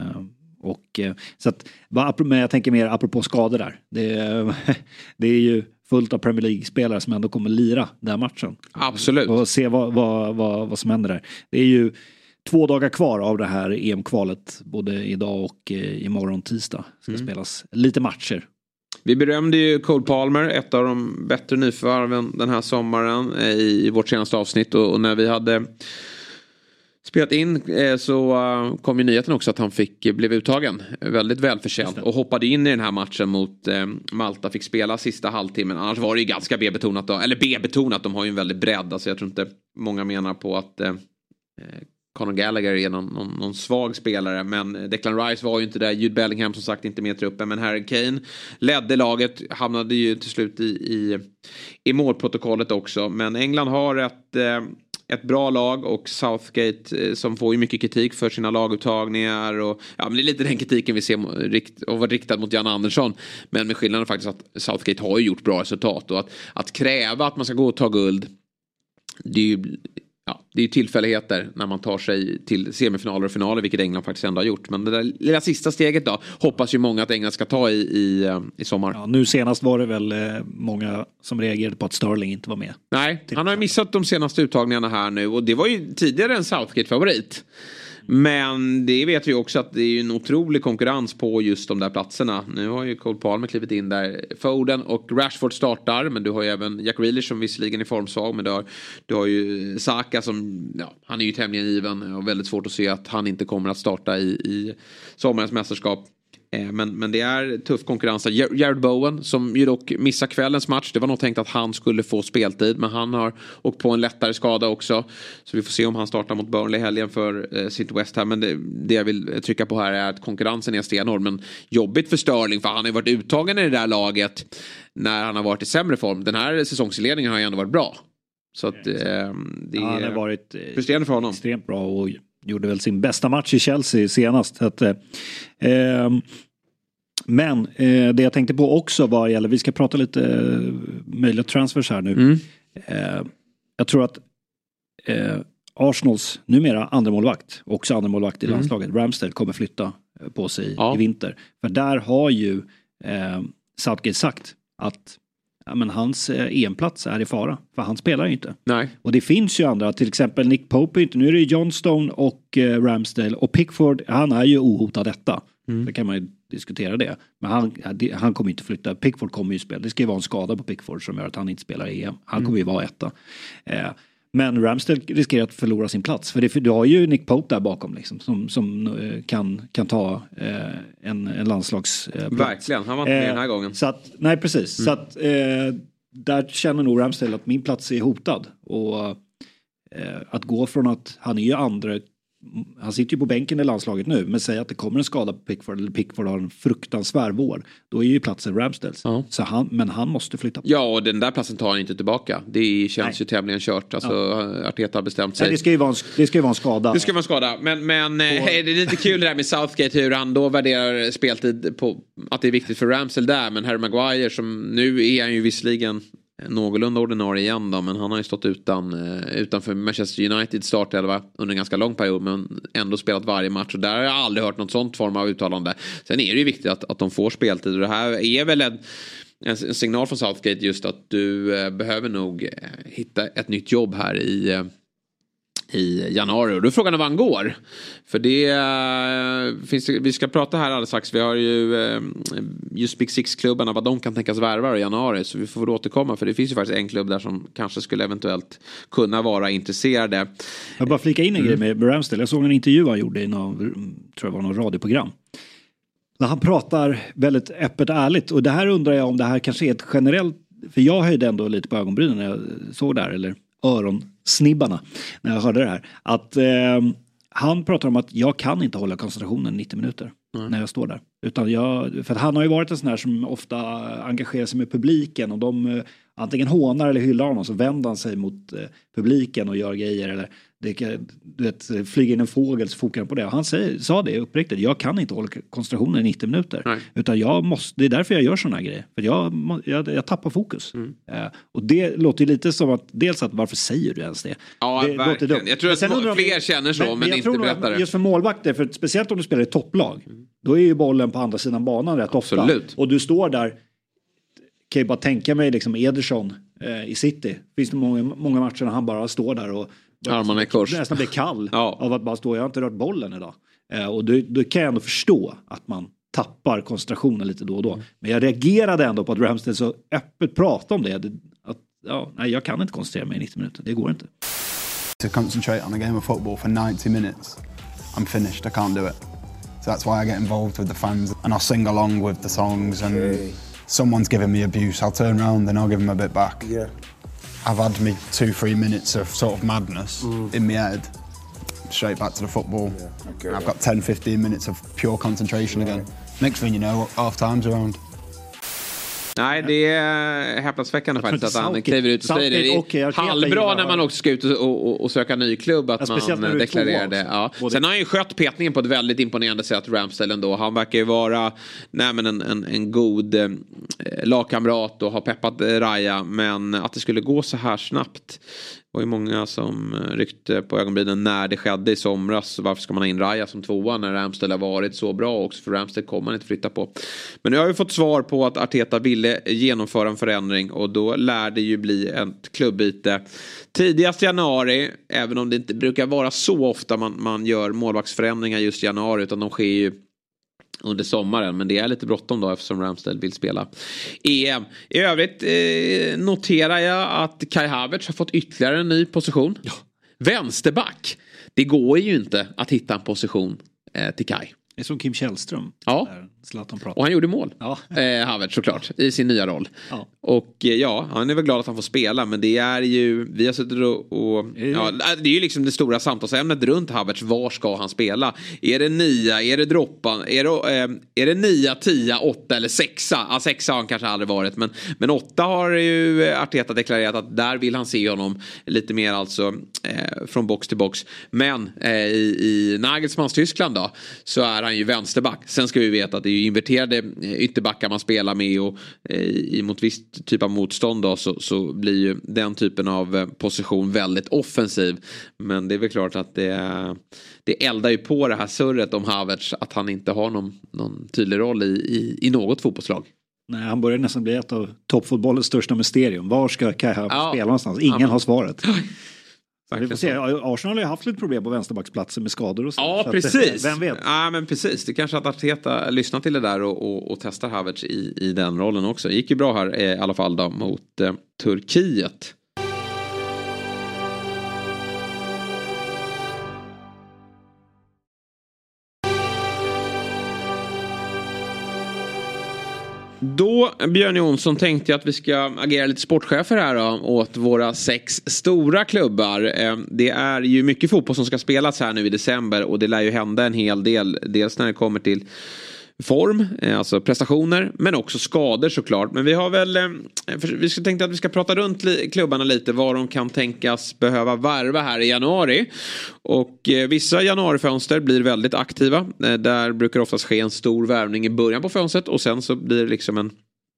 Speaker 3: Så att, men jag tänker mer apropå skador där. Det är ju fullt av Premier League-spelare som ändå kommer lira den här matchen.
Speaker 2: Absolut.
Speaker 3: Och se vad som händer där. Det är ju 2 dagar kvar av det här EM-kvalet. Både idag och imorgon tisdag ska spelas lite matcher.
Speaker 2: Vi berömde ju Cole Palmer, ett av de bättre nyförvärven den här sommaren i vårt senaste avsnitt. Och när vi hade spelat in så kom ju nyheten också att han blev uttagen. Väldigt välförtjänt och hoppade in i den här matchen mot Malta. Fick spela sista halvtimmen. Annars var det ju ganska B-betonat då. Eller B-betonat, de har ju en väldigt bredd. Alltså jag tror inte många menar på att Conor Gallagher är någon svag spelare. Men Declan Rice var ju inte där. Jude Bellingham som sagt inte med i truppen. Men Harry Kane ledde laget. Hamnade ju till slut i målprotokollet också. Men England har ett bra lag och Southgate som får ju mycket kritik för sina laguttagningar och men det är lite den kritiken vi ser och var riktad mot Jan Andersson, men med skillnaden faktiskt att Southgate har ju gjort bra resultat och att kräva att man ska gå och ta guld, det är ju tillfälligheter när man tar sig till semifinaler och finaler, vilket England faktiskt ändå har gjort. Men det där lilla sista steget då hoppas ju många att England ska ta i sommar.
Speaker 3: Ja, nu senast var det väl många som reagerade på att Sterling inte var med.
Speaker 2: Nej, han har ju missat de senaste uttagningarna här nu och det var ju tidigare en Southgate-favorit. Men det vet vi också att det är en otrolig konkurrens på just de där platserna. Nu har ju Cole Palmer klivit in där. Foden och Rashford startar. Men du har ju även Jack Grealish som visserligen är formsvag. Men du har ju Saka som, han är ju tämligen given. Och väldigt svårt att se att han inte kommer att starta i sommarens mästerskap. Men det är tuff konkurrens. Jared Bowen som ju dock missar kvällens match. Det var nog tänkt att han skulle få speltid. Men han har åkt på en lättare skada också. Så vi får se om han startar mot Burnley helgen för City West här. Men det jag vill trycka på här är att konkurrensen är stenhård. Men jobbigt för Sterling, för han har ju varit uttagen i det där laget när han har varit i sämre form. Den här säsongsinledningen har ju ändå varit bra. Så att det
Speaker 3: har varit
Speaker 2: frustrerande för honom.
Speaker 3: Extremt bra och gjorde väl sin bästa match i Chelsea senast. Men det jag tänkte på också vad gäller, vi ska prata lite möjliga transfers här nu. Jag tror att Arsenals numera andremålvakt, också andremålvakt i landslaget, Ramsdale, kommer flytta på sig i vinter. För där har ju Southgate sagt att men hans EM-plats är i fara. För han spelar ju inte.
Speaker 2: Nej.
Speaker 3: Och det finns ju andra. Till exempel Nick Pope inte. Nu är det John Stone och Ramsdale. Och Pickford, han är ju ohotad detta. Så kan man ju diskutera det. Men han kommer inte flytta. Pickford kommer ju spela. Det ska ju vara en skada på Pickford som gör att han inte spelar EM. Han kommer ju vara etta. Men Ramsdale riskerar att förlora sin plats. För du har ju Nick Pope där bakom liksom, som kan ta en landslagsplats.
Speaker 2: Verkligen, han var inte med den här gången.
Speaker 3: Så att, nej, precis. Så att där känner nog Ramsdale att min plats är hotad. Och att gå från att han är ju andra han sitter ju på bänken i landslaget nu, men säg att det kommer en skada på Pickford, eller Pickford har en fruktansvärd vår, då är ju platsen Ramsdales. Så men han måste flytta på.
Speaker 2: Ja, och den där platsen tar han inte tillbaka. Det känns ju tämligen kört. Alltså, Arteta har bestämt sig.
Speaker 3: Nej, det ska ju vara en skada.
Speaker 2: Det ska vara en skada. Men det är lite kul det där med Southgate, hur han då värderar speltid på att det är viktigt för Ramsdale där. Men Harry Maguire, som nu är han ju visserligen någorlunda ordinarie igen då, men han har ju stått utanför Manchester United startelva under en ganska lång period, men ändå spelat varje match, och där har jag aldrig hört något sånt form av uttalande. Sen är det ju viktigt att de får speltid, och det här är väl en signal från Southgate, just att du behöver nog hitta ett nytt jobb här i januari, och då är frågan vad han går. För det finns, vi ska prata här alldeles strax. Vi har ju just Big Six-klubbarna, vad de kan tänkas värva i januari, så vi får återkomma, för det finns ju faktiskt en klubb där som kanske skulle eventuellt kunna vara intresserade.
Speaker 3: Jag bara flika in en grej med Ramsdale. Jag såg en intervju han gjorde i någon radioprogram. När han pratar väldigt öppet och ärligt, och det här undrar jag om det här kanske är ett generellt, för jag höjde ändå lite på ögonbrynen när jag såg det här, eller öronsnibbarna när jag hörde det här, att han pratar om att jag kan inte hålla koncentrationen 90 minuter när jag står där, utan för att han har ju varit en sån här som ofta engagerar sig med publiken, och de antingen hånar eller hyllar honom, så vänder han sig mot publiken och gör grejer, eller flyger in en fågel, så fokar han på det, och han sa det uppriktigt, jag kan inte hålla koncentrationen i 90 minuter, utan det är därför jag gör såna här grejer, för jag tappar fokus. Och det låter ju lite som att, dels att varför säger du ens det?
Speaker 2: Ja,
Speaker 3: det
Speaker 2: verkligen. Jag tror att fler känner så, men inte berättar det.
Speaker 3: Just för målvakter, för speciellt om du spelar i topplag, då är ju bollen på andra sidan banan rätt ofta, och du står där, kan jag bara tänka mig liksom Ederson i City, finns det många matcher när han bara står där och
Speaker 2: armarna i kors,
Speaker 3: nästan blir kall av att bara stå, jag har inte rört bollen idag, och då kan jag ändå förstå att man tappar koncentrationen lite då och då, men jag reagerade ändå på att Ramsdale så öppet pratade om det, att nej, jag kan inte koncentrera mig i 90 minuter, det går inte.
Speaker 5: To concentrate on a game of football for 90 minutes, I'm finished, I can't do it. So that's why I get involved with the fans, and I'll sing along with the songs, and someone's giving me abuse, I'll turn around and I'll give them a bit back. I've had me 2-3 minutes of sort of madness in my head, straight back to the football. I've got 10-15 minutes of pure concentration again. Next thing you know, half time's around.
Speaker 2: Nej, det är häpnadsväckande faktiskt att han kliver ut och säger det. Halvbra när man också ska ut och söka ny klubb, att man deklarerar det. Ja. Sen har han ju skött petningen på ett väldigt imponerande sätt, Ramsdale ändå. Han verkar ju vara en god lagkamrat och har peppat Raya, men att det skulle gå så här snabbt var ju många som ryckte på ögonbrynen när det skedde i somras. Varför ska man ha in Raya som tvåa när Ramsdale har varit så bra också? För Ramsdale kommer man inte flytta på. Men nu har vi fått svar på att Arteta ville genomföra en förändring, och då lär det ju bli ett klubbyte tidigast januari, även om det inte brukar vara så ofta man gör målvaktsförändringar just i januari, utan de sker ju under sommaren, men det är lite bråttom då eftersom Ramsdale vill spela EM. I övrigt noterar jag att Kai Havertz har fått ytterligare en ny position. Vänsterback. Det går ju inte att hitta en position till Kai.
Speaker 3: Det är som Kim Källström.
Speaker 2: Ja. Och han gjorde mål. Havertz såklart i sin nya roll.
Speaker 3: Ja.
Speaker 2: Och han är väl glad att han får spela, men det är ju, vi har suttit det är ju liksom det stora samtalsämnet runt Havertz. Var ska han spela? Är det 9? Är det droppan? Är det 9, 10, 8 eller 6? Ja, 6 har han kanske aldrig varit, men 8 har ju Arteta deklarerat att där vill han se honom lite mer, alltså från box till box. Men i Nagelsmanns Tyskland då, så är han ju vänsterback. Sen ska vi veta att det är ju inverterade ytterbackar man spelar med, och mot viss typ av motstånd då, så blir ju den typen av position väldigt offensiv. Men det är väl klart att det eldar ju på det här surret om Havertz, att han inte har någon tydlig roll i något fotbollslag.
Speaker 3: Nej, han börjar nästan bli ett av toppfotbollens största mysterium. Var ska Kai Havertz spela någonstans? Ingen har svaret. Vi får se. Arsenal har ju haft lite problem på vänsterbacksplatsen med skador och så.
Speaker 2: Ja,
Speaker 3: så
Speaker 2: precis.
Speaker 3: Vem vet?
Speaker 2: Ja, men precis. Det kanske att Arteta lyssnar till det där och testar Havertz i den rollen också. Gick ju bra här i alla fall då mot Turkiet. Då, Björn Jonsson, tänkte jag att vi ska agera lite sportchefer här då, åt våra 6 stora klubbar. Det är ju mycket fotboll som ska spelas här nu i december och det lär ju hända en hel del. Dels när det kommer till form, alltså prestationer, men också skador såklart. Men vi har väl, vi ska tänka att vi ska prata runt klubbarna lite, vad de kan tänkas behöva värva här i januari. Och vissa januarifönster blir väldigt aktiva. Där brukar oftast ske en stor värvning i början på fönstret och sen så blir det liksom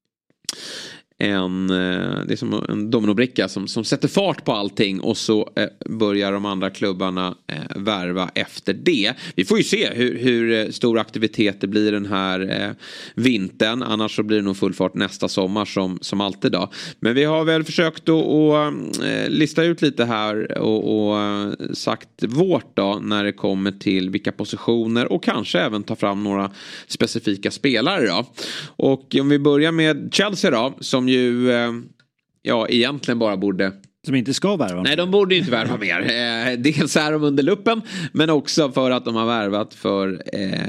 Speaker 2: det är som en dominobricka som sätter fart på allting och så börjar de andra klubbarna värva efter det. Vi får ju se hur stor aktivitet det blir den här vintern, annars så blir det nog full fart nästa sommar som alltid då. Men vi har väl försökt att lista ut lite här och sagt vårt då när det kommer till vilka positioner och kanske även ta fram några specifika spelare då. Och om vi börjar med Chelsea då, som ju egentligen bara borde...
Speaker 3: Som inte ska värva.
Speaker 2: Nej, de borde ju inte värva mer. Dels är de under luppen, men också för att de har värvat för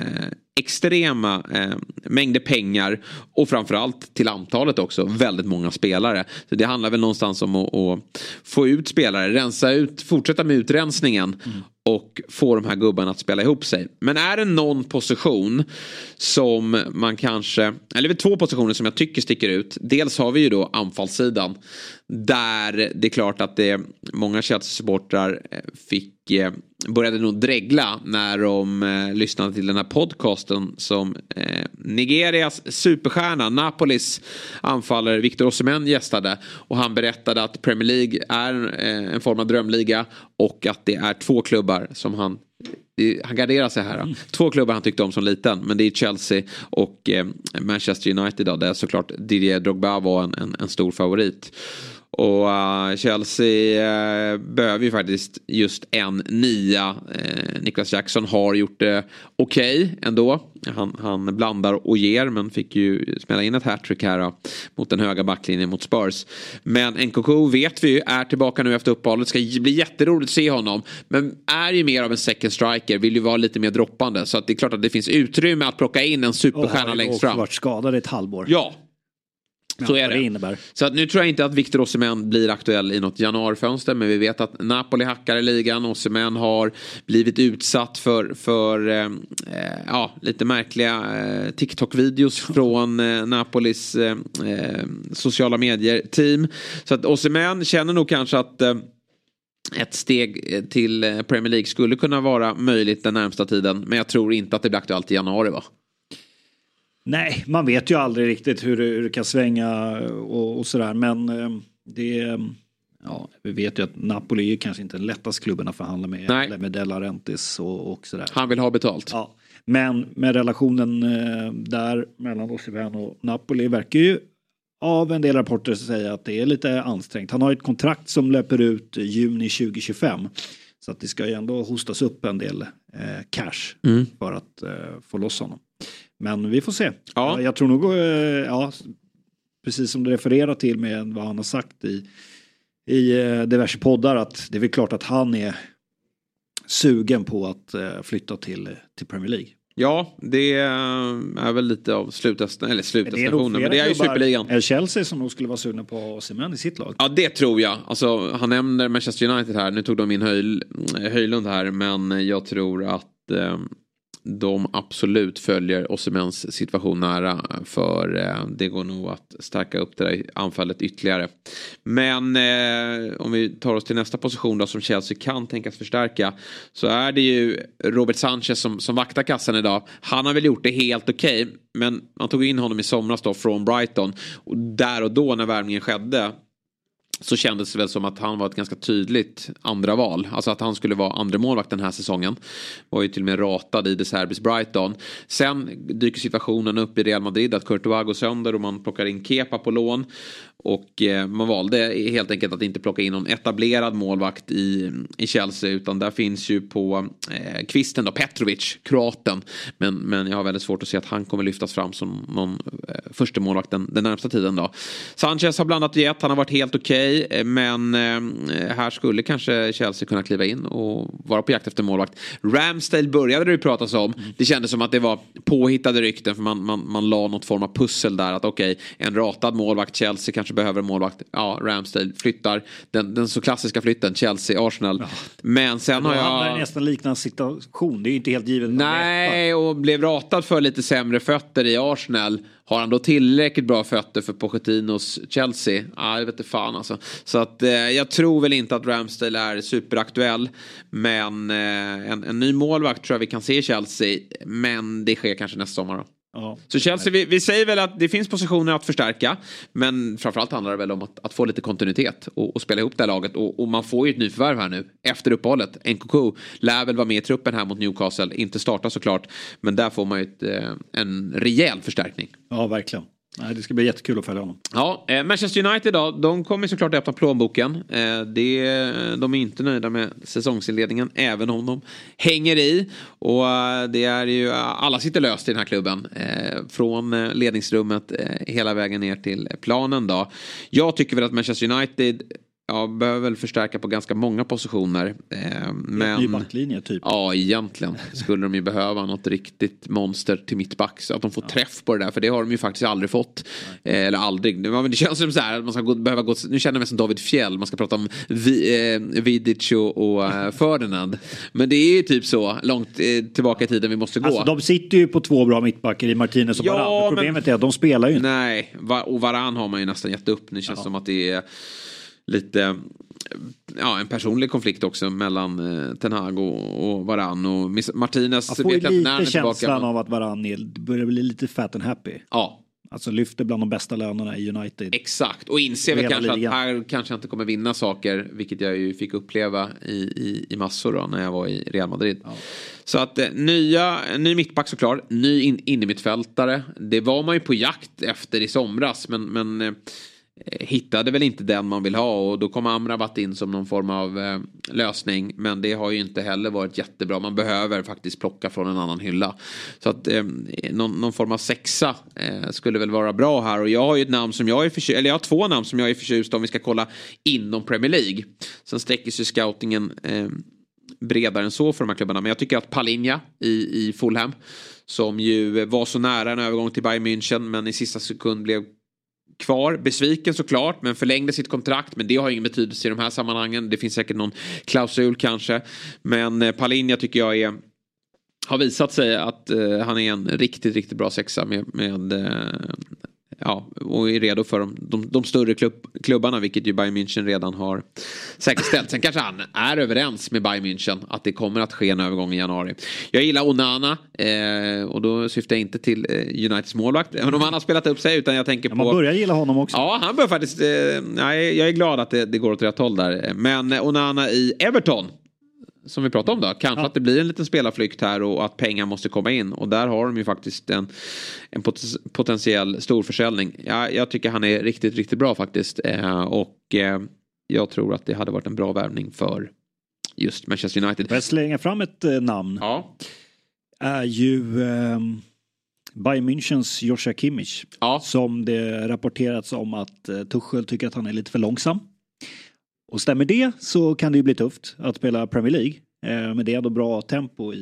Speaker 2: extrema mängder pengar och framförallt till antalet också väldigt många spelare. Så det handlar väl någonstans om att få ut spelare, rensa ut, fortsätta med utrensningen och få de här gubbarna att spela ihop sig. Men är det någon position som man kanske, eller det är 2 positioner som jag tycker sticker ut. Dels har vi ju då anfallssidan där det är klart att många Chelsea-supportrar började nog dregla när de lyssnade till den här podcasten som Nigerias superstjärna Napolis anfallare Victor Osimhen gästade, och han berättade att Premier League är en form av drömliga och att det är 2 klubbar som han garderar sig här. 2 klubbar han tyckte om som liten, men det är Chelsea och Manchester United då, där såklart Didier Drogba var en stor favorit. Och Chelsea behöver ju faktiskt just en nia. Nicholas Jackson har gjort det okej ändå. Han blandar och ger, men fick ju smälla in ett hattrick här då, mot den höga backlinjen mot Spurs. Men Nkunku vet vi ju är tillbaka nu efter uppehållet. Ska bli jätteroligt att se honom. Men är ju mer av en second striker, vill ju vara lite mer droppande. Så att det är klart att det finns utrymme att plocka in en superstjärna längst fram.
Speaker 3: Och varit skadad ett halvår.
Speaker 2: Ja. Så är det.
Speaker 3: Innebär.
Speaker 2: Så att nu tror jag inte att Victor Osimhen blir aktuell i något januarifönster, men vi vet att Napoli hackar i ligan. Osimhen har blivit utsatt för lite märkliga TikTok-videos från Napolis sociala medier-team. Så att Osimhen känner nog kanske att ett steg till Premier League skulle kunna vara möjligt den närmsta tiden, men jag tror inte att det blir aktuellt i januari, va?
Speaker 3: Nej, man vet ju aldrig riktigt hur det kan svänga och sådär. Men vi vet ju att Napoli är kanske inte den lättaste klubben att förhandla med. Nej. Med De Laurentiis och sådär.
Speaker 2: Han vill ha betalt.
Speaker 3: Ja, men med relationen där mellan Osimhen och Napoli verkar ju av en del rapporter säga att det är lite ansträngt. Han har ett kontrakt som löper ut juni 2025. Så att det ska ju ändå hostas upp en del cash för att få loss honom. Men vi får se. Ja. Jag tror nog, precis som du refererar till med vad han har sagt i diverse poddar, att det är väl klart att han är sugen på att flytta till Premier League.
Speaker 2: Ja, det är väl lite av slutdestinationen. Men det är ju Superligan.
Speaker 3: Är Chelsea som nog skulle vara sugna på Osimhen i sitt lag?
Speaker 2: Ja, det tror jag. Alltså, han nämner Manchester United här. Nu tog de in Höjlund här. Men jag tror att de absolut följer Osimhens situation nära, för det går nog att stärka upp det där anfallet ytterligare. Men om vi tar oss till nästa position då, som Chelsea kan tänkas förstärka, så är det ju Robert Sanchez som vaktar kassan idag. Han har väl gjort det helt okej, men man tog in honom i somras då från Brighton, och där och då när värvningen skedde så kändes det väl som att han var ett ganska tydligt andra val. Alltså att han skulle vara andra målvakt den här säsongen. Var ju till och med ratad i De Serbis Brighton. Sen dyker situationen upp i Real Madrid att Courtois går sönder och man plockar in Kepa på lån. Och man valde helt enkelt att inte plocka in någon etablerad målvakt i Chelsea, utan där finns ju på kvisten då Petrovic, kroaten. Men jag har väldigt svårt att se att han kommer lyftas fram som någon första målvakt den närmsta tiden då. Sanchez har blandat och gett, han har varit helt okej. okej, men här skulle kanske Chelsea kunna kliva in och vara på jakt efter målvakt. Ramsdale började det ju pratas om. Det kändes som att det var påhittade rykten, för man la något form av pussel där, att okej, en ratad målvakt, Chelsea kanske behöver en målvakt. Ja, Ramsdale flyttar den så klassiska flytten, Chelsea-Arsenal. Ja. Men sen har jag
Speaker 3: nästan liknande situation. Det är ju inte helt givet.
Speaker 2: Nej, och blev ratad för lite sämre fötter i Arsenal. Har han då tillräckligt bra fötter för Pochettinos Chelsea? Ja, jag vet inte fan alltså. Så att jag tror väl inte att Ramsdale är superaktuell. Men en ny målvakt tror jag vi kan se i Chelsea. Men det sker kanske nästa sommar då. Ja. Så Chelsea, vi säger väl att det finns positioner att förstärka. Men framförallt handlar det väl om att få lite kontinuitet och spela ihop det här laget. Och man får ju ett nyförvärv här nu efter uppehållet. Nkunku lär väl vara med i truppen här mot Newcastle. Inte starta såklart, men där får man ju en rejäl förstärkning.
Speaker 3: Ja, verkligen. Nej, det ska bli jättekul att följa honom.
Speaker 2: Ja, Manchester United då, de kommer såklart att öppna plånboken. De är inte nöjda med säsongsinledningen, även om de hänger i. Och det är ju, alla sitter löst i den här klubben. Från ledningsrummet hela vägen ner till planen då. Jag tycker väl att Manchester United behöver väl förstärka på ganska många positioner. Men
Speaker 3: ny backlinje typ.
Speaker 2: Ja, egentligen skulle de ju behöva något riktigt monster till mittback, så att de får träff på det där, för det har de ju faktiskt aldrig fått. Eller aldrig. Det känns som så här att man ska behöva gå, nu känner jag mig som David Fjäll, man ska prata om Vidic och Ferdinand. Men det är ju typ så långt tillbaka i tiden vi måste gå.
Speaker 3: Alltså, de sitter ju på två bra mittbackar i Martinez och Varane. Problemet är att de spelar ju inte.
Speaker 2: Nej, och Varane har man ju nästan gett upp. Det känns som att det är lite en personlig konflikt också mellan Ten Hag och Varane, och Martinez.
Speaker 3: Jag får ju lite känslan av att Varane börjar bli lite fat and happy.
Speaker 2: Ja.
Speaker 3: Alltså lyfter bland de bästa lönerna i United.
Speaker 2: Exakt, och inser väl kanske att här kanske inte kommer vinna saker, vilket jag ju fick uppleva i massor då, när jag var i Real Madrid. Ja. Så att ny mittback såklart, ny innermittfältare. Det var man ju på jakt efter i somras, men hittade väl inte den man vill ha, och då kom Amrabat in som någon form av lösning, men det har ju inte heller varit jättebra. Man behöver faktiskt plocka från en annan hylla, så att någon form av sexa skulle väl vara bra här. Och jag har ju ett namn som jag är förtjust, eller jag har två namn som jag är förtjust om vi ska kolla inom Premier League. Sen sträcker sig scoutingen bredare än så för de här klubbarna, men jag tycker att Palhinha i Fulham, som ju var så nära en övergång till Bayern München, men i sista sekund blev kvar, besviken såklart, men förlängde sitt kontrakt, men det har ingen betydelse i de här sammanhangen. Det finns säkert någon klausul kanske, men Palhinha tycker jag har visat sig att han är en riktigt, riktigt bra sexa med och är redo för de större klubbarna, vilket ju Bayern München redan har säkerställt. Sen kanske han är överens med Bayern München att det kommer att ske en övergång i januari. Jag gillar Onana, och då syftar jag inte till Uniteds målvakt, även om han har spelat upp sig, utan jag tänker på...
Speaker 3: Man börjar gilla honom också.
Speaker 2: Ja, han börjar faktiskt... jag är glad att det går åt rätt håll där. Men Onana i Everton, som vi pratade om då, kanske att det blir en liten spelarflykt här och att pengar måste komma in, och där har de ju faktiskt en potentiell storförsäljning. Jag tycker han är riktigt, riktigt bra faktiskt, och jag tror att det hade varit en bra värvning för just Manchester United.
Speaker 3: Jag slänger fram ett namn.
Speaker 2: Ja.
Speaker 3: Är ju Bayern Münchens Joshua Kimmich, som det rapporterats om att Tuchel tycker att han är lite för långsam. Och stämmer det, så kan det ju bli tufft att spela Premier League. Men det är ändå bra tempo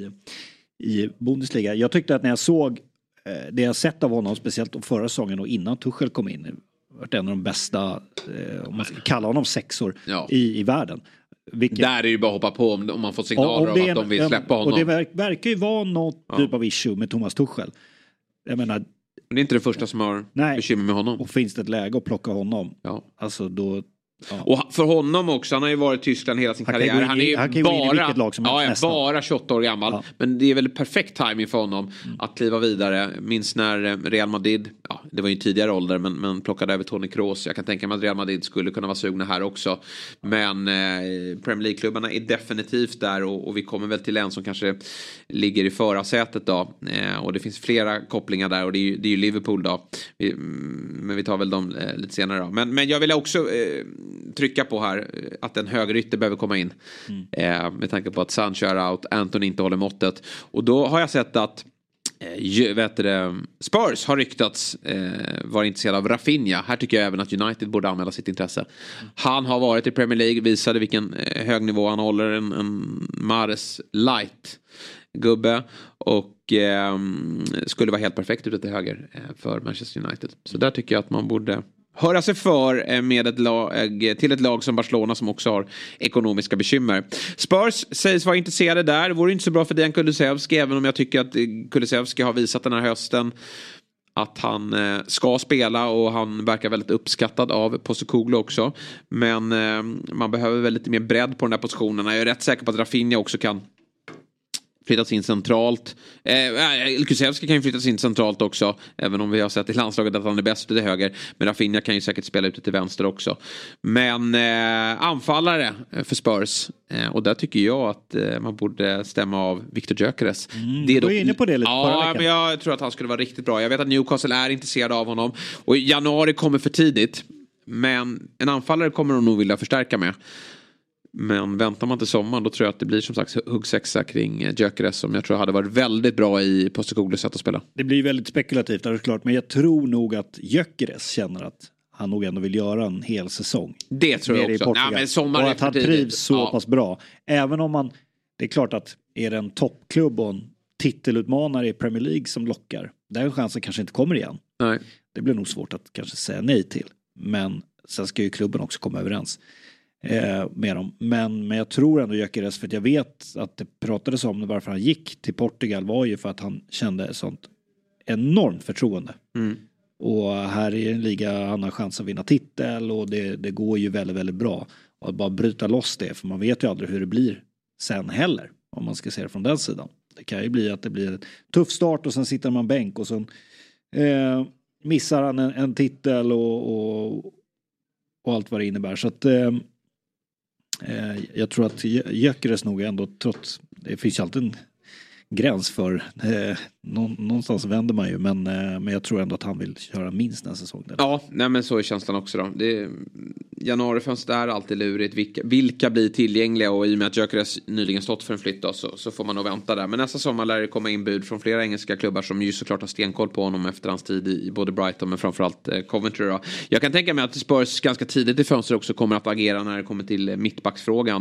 Speaker 3: i Bundesliga. Jag tyckte att när jag såg det jag sett av honom, speciellt förra säsongen och innan Tuchel kom in, varit en av de bästa, om man ska kalla honom sexor, i världen.
Speaker 2: Där är det ju bara att hoppa på om man får signaler om att de vill släppa honom.
Speaker 3: Och det verkar ju vara något typ av issue med Thomas Tuchel. Jag menar...
Speaker 2: Men det är inte det första som har bekymmer med honom.
Speaker 3: Och finns det ett läge att plocka honom, alltså då...
Speaker 2: Ja. Och för honom också, han har ju varit i Tyskland hela sin karriär. Han är ju bara 28 år gammal. Ja. Men det är väl perfekt timing för honom att kliva vidare. Minns när Real Madrid, det var ju tidigare ålder, men plockade över Toni Kroos. Jag kan tänka mig att Real Madrid skulle kunna vara sugna här också. Men Premier League-klubbarna är definitivt där, och vi kommer väl till en som kanske ligger i förarsätet då. Och det finns flera kopplingar där, och det är ju Liverpool då. Men vi tar väl dem lite senare då. Men jag vill också trycka på här att en högerytter behöver komma in, med tanke på att Sancho är out, Anton inte håller måttet, och då har jag sett att Spurs har ryktats vara intresserad av Rafinha. Här tycker jag även att United borde anmäla sitt intresse. Han har varit i Premier League, visade vilken hög nivå han håller, en Mahrez light gubbe, och skulle vara helt perfekt ute till höger för Manchester United. Så där tycker jag att man borde höra sig för med ett lag som Barcelona, som också har ekonomiska bekymmer. Spurs sägs vara intresserade där. Det vore inte så bra för Dejan Kulusevski, även om jag tycker att Kulusevski har visat den här hösten att han ska spela, och han verkar väldigt uppskattad av Postecoglou också. Men man behöver väl lite mer bredd på den här positionen. Jag är rätt säker på att Rafinha också kan flyttas in centralt. Kulusevski kan ju flyttas in centralt också, även om vi har sett i landslaget att han är bäst till höger. Men Rafinha kan ju säkert spela ute till vänster också. Men anfallare för Spurs, och där tycker jag att man borde stämma av Victor Gyökeres.
Speaker 3: Du är inne på det lite förra veckan.
Speaker 2: Men jag tror att han skulle vara riktigt bra. Jag vet att Newcastle är intresserad av honom, och januari kommer för tidigt. Men en anfallare kommer de nog vilja förstärka med. Men väntar man till sommaren, då tror jag att det blir som sagt huggsexa kring Gyökeres, som jag tror hade varit väldigt bra i Postecoglou's sätt att spela. Det
Speaker 3: blir väldigt spekulativt, det är klart, men jag tror nog att Gyökeres känner att han nog ändå vill göra en hel säsong.
Speaker 2: Det tror jag också.
Speaker 3: Nej, men och att han trivs så pass bra. Även om man, det är klart att är det en toppklubb och en titelutmanare i Premier League som lockar, den chansen kanske inte kommer igen.
Speaker 2: Nej.
Speaker 3: Det blir nog svårt att kanske säga nej till. Men sen ska ju klubben också komma överens med dem. Men jag tror ändå Gyökeres, för att jag vet att det pratades om varför han gick till Portugal var ju för att han kände ett sånt enormt förtroende. Och här i en liga han har chans att vinna titel, och det går ju väldigt, väldigt bra. Och att bara bryta loss det, för man vet ju aldrig hur det blir sen heller, om man ska se det från den sidan. Det kan ju bli att det blir en tuff start och sen sitter man bänk och sen missar han en titel och allt vad det innebär. Så att jag tror att Gyökeres nog ändå, trots det finns ju alltid en gräns för någonstans vänder man ju, men jag tror ändå att han vill köra minst en säsong där.
Speaker 2: Ja, nej, men så är känslan också då. Januarifönstret är alltid lurigt, vilka blir tillgängliga, och i och med att Gyökeres nyligen stått för en flytt då, så får man nog vänta där. Men nästa sommar lär det komma in bud från flera engelska klubbar som ju såklart har stenkoll på honom efter hans tid i både Brighton men framförallt Coventry då. Jag kan tänka mig att Spurs ganska tidigt i fönstret också kommer att agera när det kommer till mittbacksfrågan.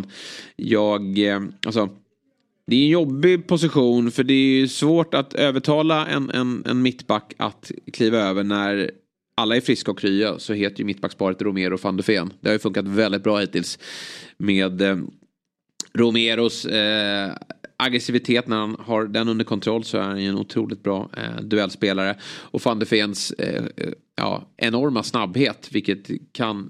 Speaker 2: Det är en jobbig position, för det är svårt att övertala en mittback att kliva över när alla är friska och krya. Så heter ju mittbacksparet Romero och van de Ven. Det har ju funkat väldigt bra hittills med Romeros aggressivitet. När han har den under kontroll så är han en otroligt bra duellspelare. Och van de Vens enorma snabbhet, vilket kan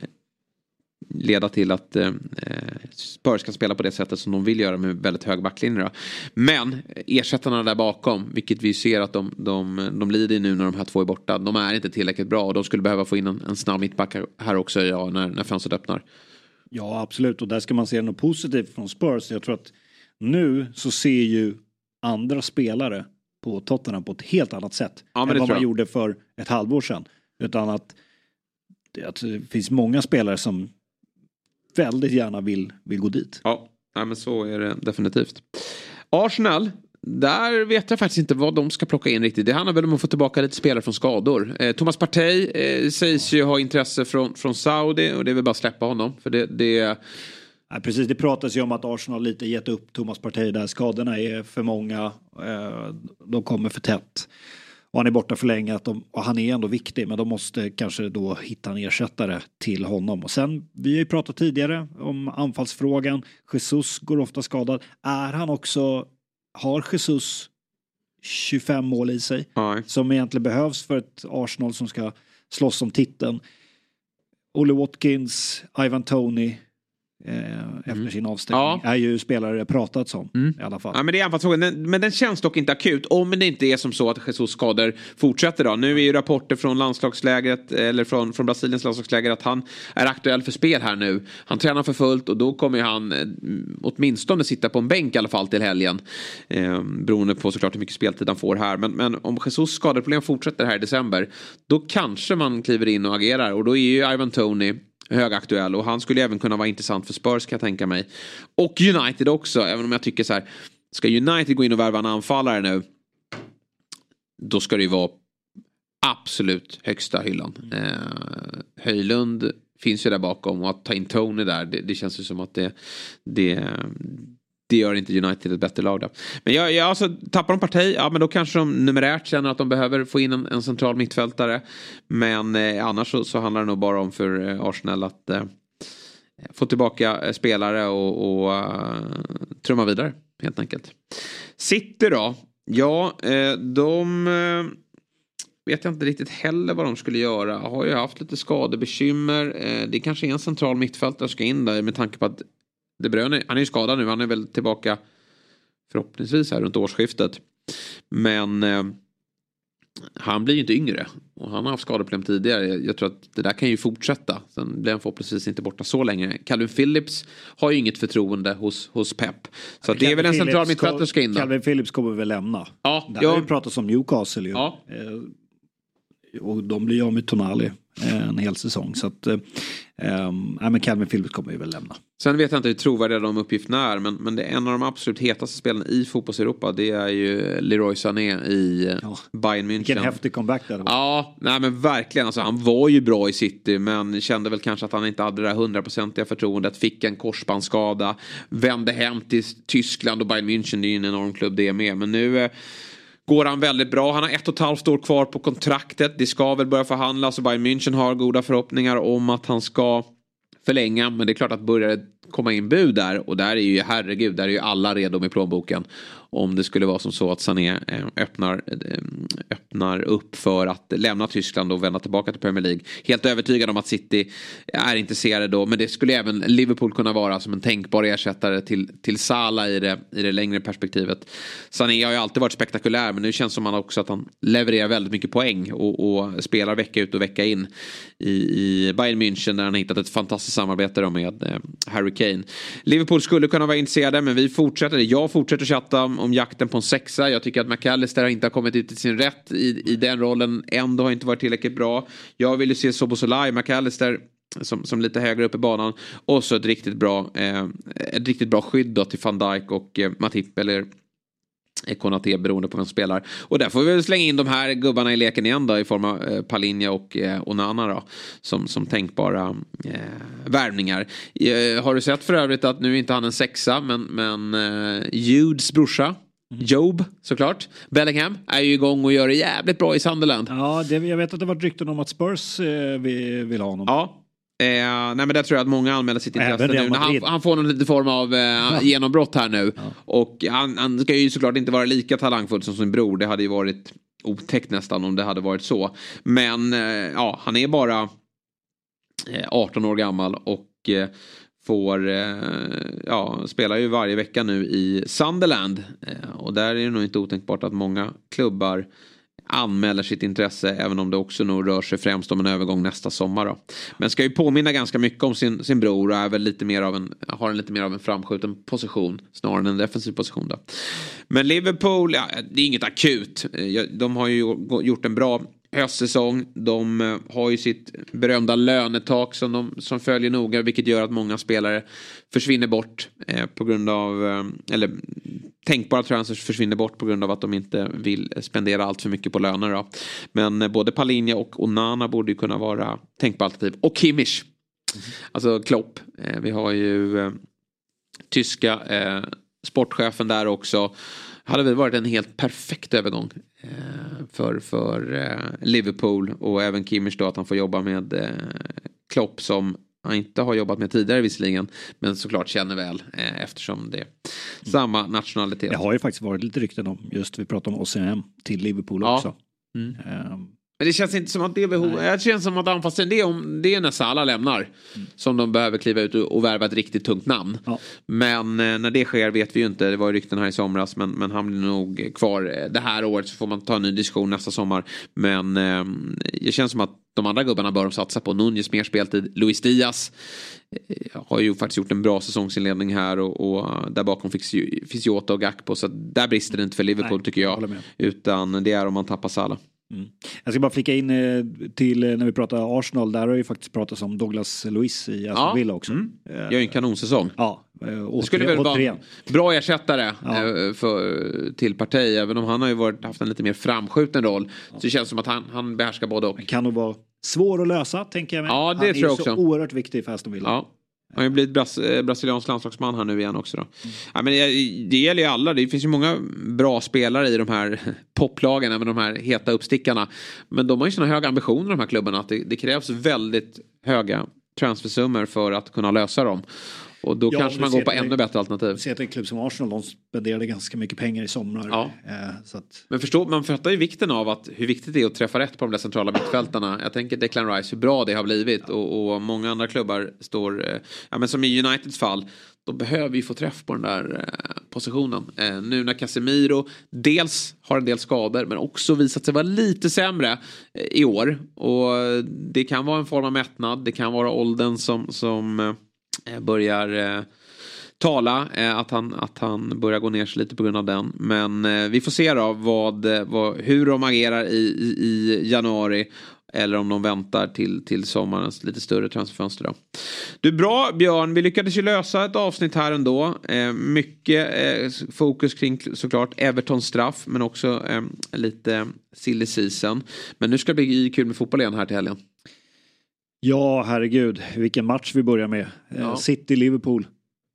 Speaker 2: leda till att Spurs kan spela på det sättet som de vill göra med väldigt hög backlinje. Men ersättarna där bakom, vilket vi ser att de lider nu när de här två är borta, de är inte tillräckligt bra, och de skulle behöva få in en snabb mittback här också när fönstret öppnar.
Speaker 3: Ja, absolut, och där ska man se något positivt från Spurs. Jag tror att nu så ser ju andra spelare på Tottenham på ett helt annat sätt än vad man gjorde för ett halvår sedan. Utan att det finns många spelare som väldigt gärna vill gå dit.
Speaker 2: Ja, men så är det definitivt. Arsenal, där vet jag faktiskt inte vad de ska plocka in riktigt. Det handlar väl om att få tillbaka lite spelare från skador. Thomas Partey sägs ju ha intresse från Saudi, och det är väl bara att släppa honom. För det...
Speaker 3: Ja, precis, det pratas ju om att Arsenal lite gett upp Thomas Partey där. Skadorna är för många. De kommer för tätt. Och han är borta för länge, och han är ändå viktig, men de måste kanske då hitta en ersättare till honom. Och sen, vi har ju pratat tidigare om anfallsfrågan. Jesus går ofta skadad. Har Jesus 25 mål i sig?
Speaker 2: Nej.
Speaker 3: Som egentligen behövs för ett Arsenal som ska slåss om titeln. Olle Watkins, Ivan Toney efter sin avstängning är ju spelare pratats om i alla fall.
Speaker 2: Ja, men det är anfallsfrågan, men den känns dock inte akut om det inte är som så att Jesus skador fortsätter då. Nu är ju rapporter från landslagslägret, eller från Brasiliens landslagsläger, att han är aktuell för spel här nu. Han tränar för fullt, och då kommer han åtminstone sitta på en bänk i alla fall till helgen, beroende på såklart hur mycket speltid han får här. Men om Jesus skadeproblem fortsätter här i december, då kanske man kliver in och agerar, och då är ju Ivan Toney högaktuell, och han skulle även kunna vara intressant för Spurs, kan jag tänka mig. Och United också, även om jag tycker så här, ska United gå in och värva en anfallare nu, då ska det ju vara absolut högsta hyllan. Höjlund finns ju där bakom, och att ta in Tony där, det känns ju som att det gör inte United ett bättre lag då. Men jag alltså, tappar de parti, ja men då kanske de numerärt känner att de behöver få in en central mittfältare. Men annars så handlar det nog bara om för Arsenal att få tillbaka spelare och trumma vidare helt enkelt. City då? Ja, de vet jag inte riktigt heller vad de skulle göra. Har ju haft lite skadebekymmer. Det kanske är en central mittfältare ska in där med tanke på att De Bruyne, han är ju skadad nu. Han är väl tillbaka förhoppningsvis här runt årsskiftet. Men han blir ju inte yngre. Och han har haft skadeproblem tidigare. Jag tror att det där kan ju fortsätta. Sen blir han förhoppningsvis inte borta så länge. Calvin Phillips har ju inget förtroende hos Pep. Så det är väl en central mittfältare ska in där.
Speaker 3: Calvin Phillips kommer väl lämna.
Speaker 2: Ja,
Speaker 3: där har vi pratat om Newcastle ju.
Speaker 2: Ja.
Speaker 3: Och de blir ju av med Tonali en hel säsong. Så att men Calvin Phillips kommer ju väl lämna.
Speaker 2: Sen vet jag inte hur trovärdiga de uppgifterna är. Men det är en av de absolut hetaste spelarna i fotbolls-Europa. Det är ju Leroy Sané i Bayern München.
Speaker 3: Vilken häftig comeback där.
Speaker 2: Ja, nej men verkligen. Alltså, han var ju bra i City. Men kände väl kanske att han inte hade det där 100% förtroendet. Fick en korsbandsskada. Vände hem till Tyskland och Bayern München. Det är ju en enorm klubb det med. Men nu går han väldigt bra. Han har 1,5 år kvar på kontraktet. Det ska väl börja förhandlas och Bayern München har goda förhoppningar om att han ska förlänga. Men det är klart att börjar det komma in bud där. Och där är ju, herregud, där är ju alla redo med plånboken. Om det skulle vara som så att Sané öppnar upp för att lämna Tyskland och vända tillbaka till Premier League. Helt övertygad om att City är intresserade då. Men det skulle även Liverpool kunna vara som en tänkbar ersättare till Salah i det längre perspektivet. Sané har ju alltid varit spektakulär, men nu känns som också att han levererar väldigt mycket poäng och spelar vecka ut och vecka in i Bayern München där han har hittat ett fantastiskt samarbete då med Harry Kane. Liverpool skulle kunna vara intresserade, men jag fortsätter chatta om jakten på en 6:a. Jag tycker att McAllister inte har kommit ut i sin rätt i den rollen. Ändå har inte varit tillräckligt bra. Jag vill ju se Szoboszlai, McAllister som lite högre upp i banan. Och så ett riktigt bra skydd då till Van Dijk och Matip eller Konaté beroende på vem som spelar. Och där får vi väl slänga in de här gubbarna i leken igen då i form av Palhinha och Onana då som tänkbara värvningar. Har du sett för övrigt att nu inte han en 6:a men Judes brorsa Job, såklart. Bellingham är ju igång och gör det jävligt bra i Sunderland.
Speaker 3: Ja, jag vet att det var rykten om att Spurs vill ha honom.
Speaker 2: Ja. Nej men där tror jag att många anmäler sitt intresse nu. Han får någon lite form av genombrott här nu. Ja. Och han ska ju såklart inte vara lika talangfull som sin bror. Det hade ju varit otäckt nästan om det hade varit så. Men han är bara 18 år gammal och spelar ju varje vecka nu i Sunderland. Och där är det nog inte otänkbart att många klubbar anmäler sitt intresse, även om det också nog rör sig främst om en övergång nästa sommar då. Men ska ju påminna ganska mycket om sin bror och är väl har en lite mer av en framskjuten position snarare än en defensiv position då. Men Liverpool, det är inget akut. De har ju gjort en bra höstsäsong. De har ju sitt berömda lönetak som följer noga, vilket gör att många spelare försvinner bort på grund av eller tänkbara transfers försvinner bort på grund av att de inte vill spendera allt för mycket på löner då. Men både Palhinha och Onana borde ju kunna vara tänkbara alternativ. Och Kimmich. Alltså Klopp. Vi har ju tyska sportchefen där också. Hade väl varit en helt perfekt övergång för Liverpool och även Kimmich då, att han får jobba med Klopp som han inte har jobbat med tidigare visserligen, men såklart känner väl eftersom det är samma nationalitet. Det
Speaker 3: har ju faktiskt varit lite rykten om, just vi pratar om OCM till Liverpool också.
Speaker 2: Men det känns inte som att det är behov. Det känns som att anpassningen det är när Salah lämnar som de behöver kliva ut och värva ett riktigt tungt namn. Ja. Men när det sker vet vi ju inte. Det var ju rykten här i somras, men han blir nog kvar det här året, så får man ta en ny diskussion nästa sommar. Men det känns som att de andra gubbarna bör de satsa på. Nunez mer speltid. Luis Diaz har ju faktiskt gjort en bra säsongsinledning här och där bakom finns Jota och Gakpo, så där brister det inte för Liverpool. Nej, tycker jag. Utan det är om man tappar Salah.
Speaker 3: Jag ska bara flika in till när vi pratar Arsenal, där har ju faktiskt pratats om Douglas Luiz i Aston Villa också.
Speaker 2: Gör ju en kanonsäsong.
Speaker 3: Ja,
Speaker 2: det skulle väl vara en bra ersättare till Partey, även om han har ju haft en lite mer framskjuten roll. Så det känns som att han behärskar både och.
Speaker 3: Det kan nog vara svår att lösa, tänker jag mig.
Speaker 2: Ja, det tror jag också.
Speaker 3: Han är så oerhört viktig för Aston Villa.
Speaker 2: Ja. Han har ju blivit brasiliansk landslagsman här nu igen också då. Ja, men det gäller ju alla. Det finns ju många bra spelare i de här poplagen, med de här heta uppstickarna. Men de har ju såna höga ambitioner, de här klubbarna, att det krävs väldigt höga transfersummor för att kunna lösa dem. Och då kanske man går på ännu bättre alternativ.
Speaker 3: Vi ser att en klubb som Arsenal, de spenderade ganska mycket pengar i somrar.
Speaker 2: Ja.
Speaker 3: Så att...
Speaker 2: Men man fattar ju vikten av hur viktigt det är att träffa rätt på de där centrala mittfältarna. Jag tänker Declan Rice, hur bra det har blivit. Och många andra klubbar står, men som i Uniteds fall, då behöver vi få träff på den där positionen. Nu när Casemiro dels har en del skador, men också visat sig vara lite sämre i år. Och det kan vara en form av mättnad. Det kan vara åldern som börjar tala, att han börjar gå ner sig lite på grund av den. Men vi får se då hur de agerar i januari, eller om de väntar till sommarens lite större transferfönster då. Du, bra Björn, vi lyckades ju lösa ett avsnitt här ändå. Mycket fokus kring såklart Evertons straff, men också lite silly season. Men nu ska det bli kul med fotboll igen här till helgen.
Speaker 3: Ja, herregud, vilken match vi börjar med. City-Liverpool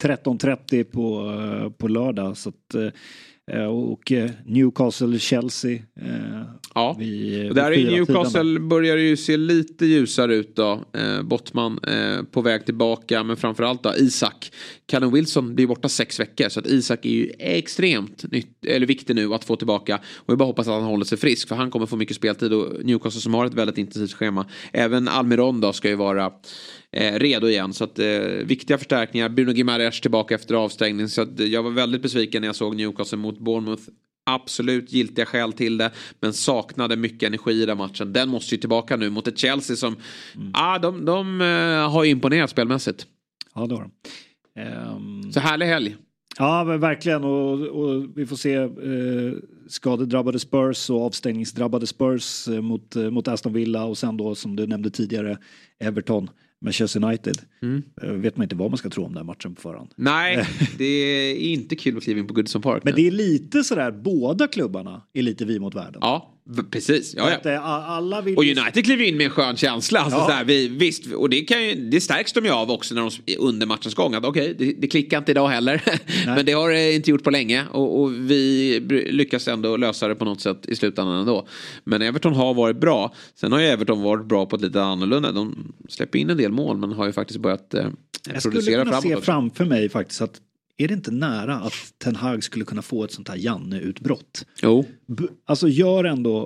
Speaker 3: 13:30 på lördag. Så att, och Newcastle-Chelsea.
Speaker 2: Ja, och där i Newcastle börjar det ju se lite ljusare ut då. Bottman på väg tillbaka, men framförallt då Isak. Callum Wilson blir borta 6 veckor, så att Isak är ju extremt viktig nu att få tillbaka. Och jag bara hoppas att han håller sig frisk, för han kommer få mycket speltid, och Newcastle som har ett väldigt intensivt schema. Även Almiron då ska ju vara redo igen, så att viktiga förstärkningar. Bruno Gimares tillbaka efter avstängning, så att jag var väldigt besviken när jag såg Newcastle mot Bournemouth. Absolut giltiga skäl till det, men saknade mycket energi i den matchen. Den måste ju tillbaka nu mot ett Chelsea som de har imponerat spelmässigt.
Speaker 3: Ja, det har
Speaker 2: de. Så härlig helg.
Speaker 3: Ja, verkligen, och vi får se skadedrabbade Spurs och avstängningsdrabbade Spurs mot Aston Villa, och sen då, som du nämnde tidigare, Everton, Manchester United. Vet man inte vad man ska tro om den matchen på förhand.
Speaker 2: Nej, det är inte kul att kliva in på Goodison Park.
Speaker 3: Men det är lite sådär, båda klubbarna är lite vi mot världen.
Speaker 2: Ja, precis. Ja.
Speaker 3: Alla vill...
Speaker 2: Och United kliver in med en skön känsla. Alltså, sådär, visst, och det stärks de ju av också när de under matchens gång. Att det klickar inte idag heller. Men det har det inte gjort på länge. Och vi lyckas ändå lösa det på något sätt i slutändan ändå. Men Everton har varit bra. Sen har ju Everton varit bra på ett lite annorlunda. De släpper in en del mål, men har ju faktiskt börjat producera framåt. Jag skulle kunna se
Speaker 3: framför mig faktiskt att är det inte nära att Ten Hag skulle kunna få ett sånt här Janne-utbrott?
Speaker 2: Jo.
Speaker 3: Alltså gör ändå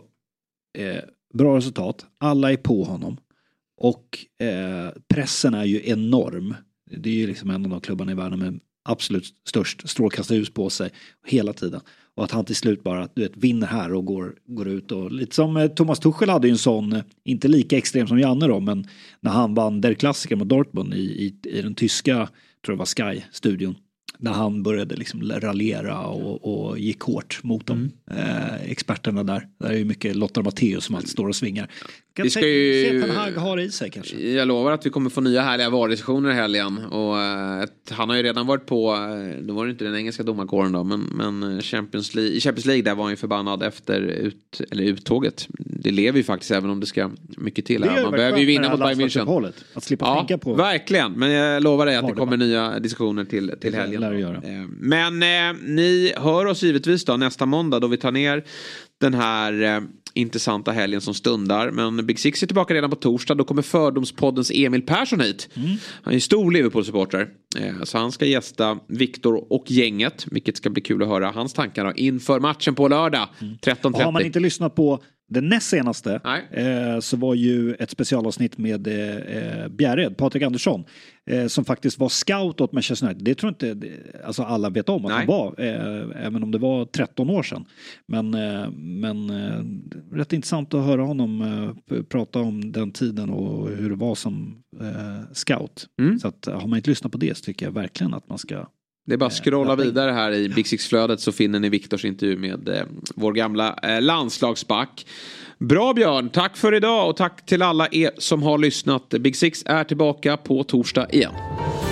Speaker 3: bra resultat. Alla är på honom. Och pressen är ju enorm. Det är ju liksom en av de klubbarna i världen med absolut störst strålkastarljus på sig hela tiden. Och att han till slut bara vinner här och går ut. Och lite som Thomas Tuchel hade ju en sån, inte lika extrem som Janne då, men när han vann der Klassiker mot Dortmund i den tyska, tror jag var Sky-studion. När han började liksom raljera och gick hårt mot dem. Experterna där. Där är ju mycket Lothar Matthäus som alltid står och svingar.
Speaker 2: Vi ska ju
Speaker 3: se att han har i sig kanske.
Speaker 2: Jag lovar att vi kommer få nya härliga VAR-diskussioner i helgen. Och han har ju redan varit på, då var det inte den engelska domarkåren då, men i Champions League där var han ju förbannad efter uttåget. Det lever ju faktiskt, även om det ska mycket till här. Man behöver ju vinna mot Bayern München.
Speaker 3: Att slippa tänka på.
Speaker 2: Verkligen, men jag lovar dig att det kommer nya diskussioner till helgen. Men ni hör oss givetvis då nästa måndag, då vi tar ner den här intressanta helgen som stundar. Men Big Six är tillbaka redan på torsdag. Då kommer Fördomspoddens Emil Persson hit. Han är en stor Liverpool-supporter. Så han ska gästa Viktor och gänget, vilket ska bli kul att höra hans tankar då, inför matchen på lördag 13:30.
Speaker 3: Har man inte lyssnat på den näst senaste så var ju ett specialavsnitt med Bjärred, Patrik Andersson, som faktiskt var scout åt Manchester United. Det tror inte alltså alla vet om att han var, även om det var 13 år sedan. Men rätt intressant att höra honom prata om den tiden och hur det var som scout. Så att har man inte lyssnat på det, så tycker jag verkligen att man ska...
Speaker 2: Det är bara att scrolla vidare här i Big Six-flödet, så finner ni Viktors intervju med vår gamla landslagsback. Bra Björn, tack för idag och tack till alla er som har lyssnat. Big Six är tillbaka på torsdag igen.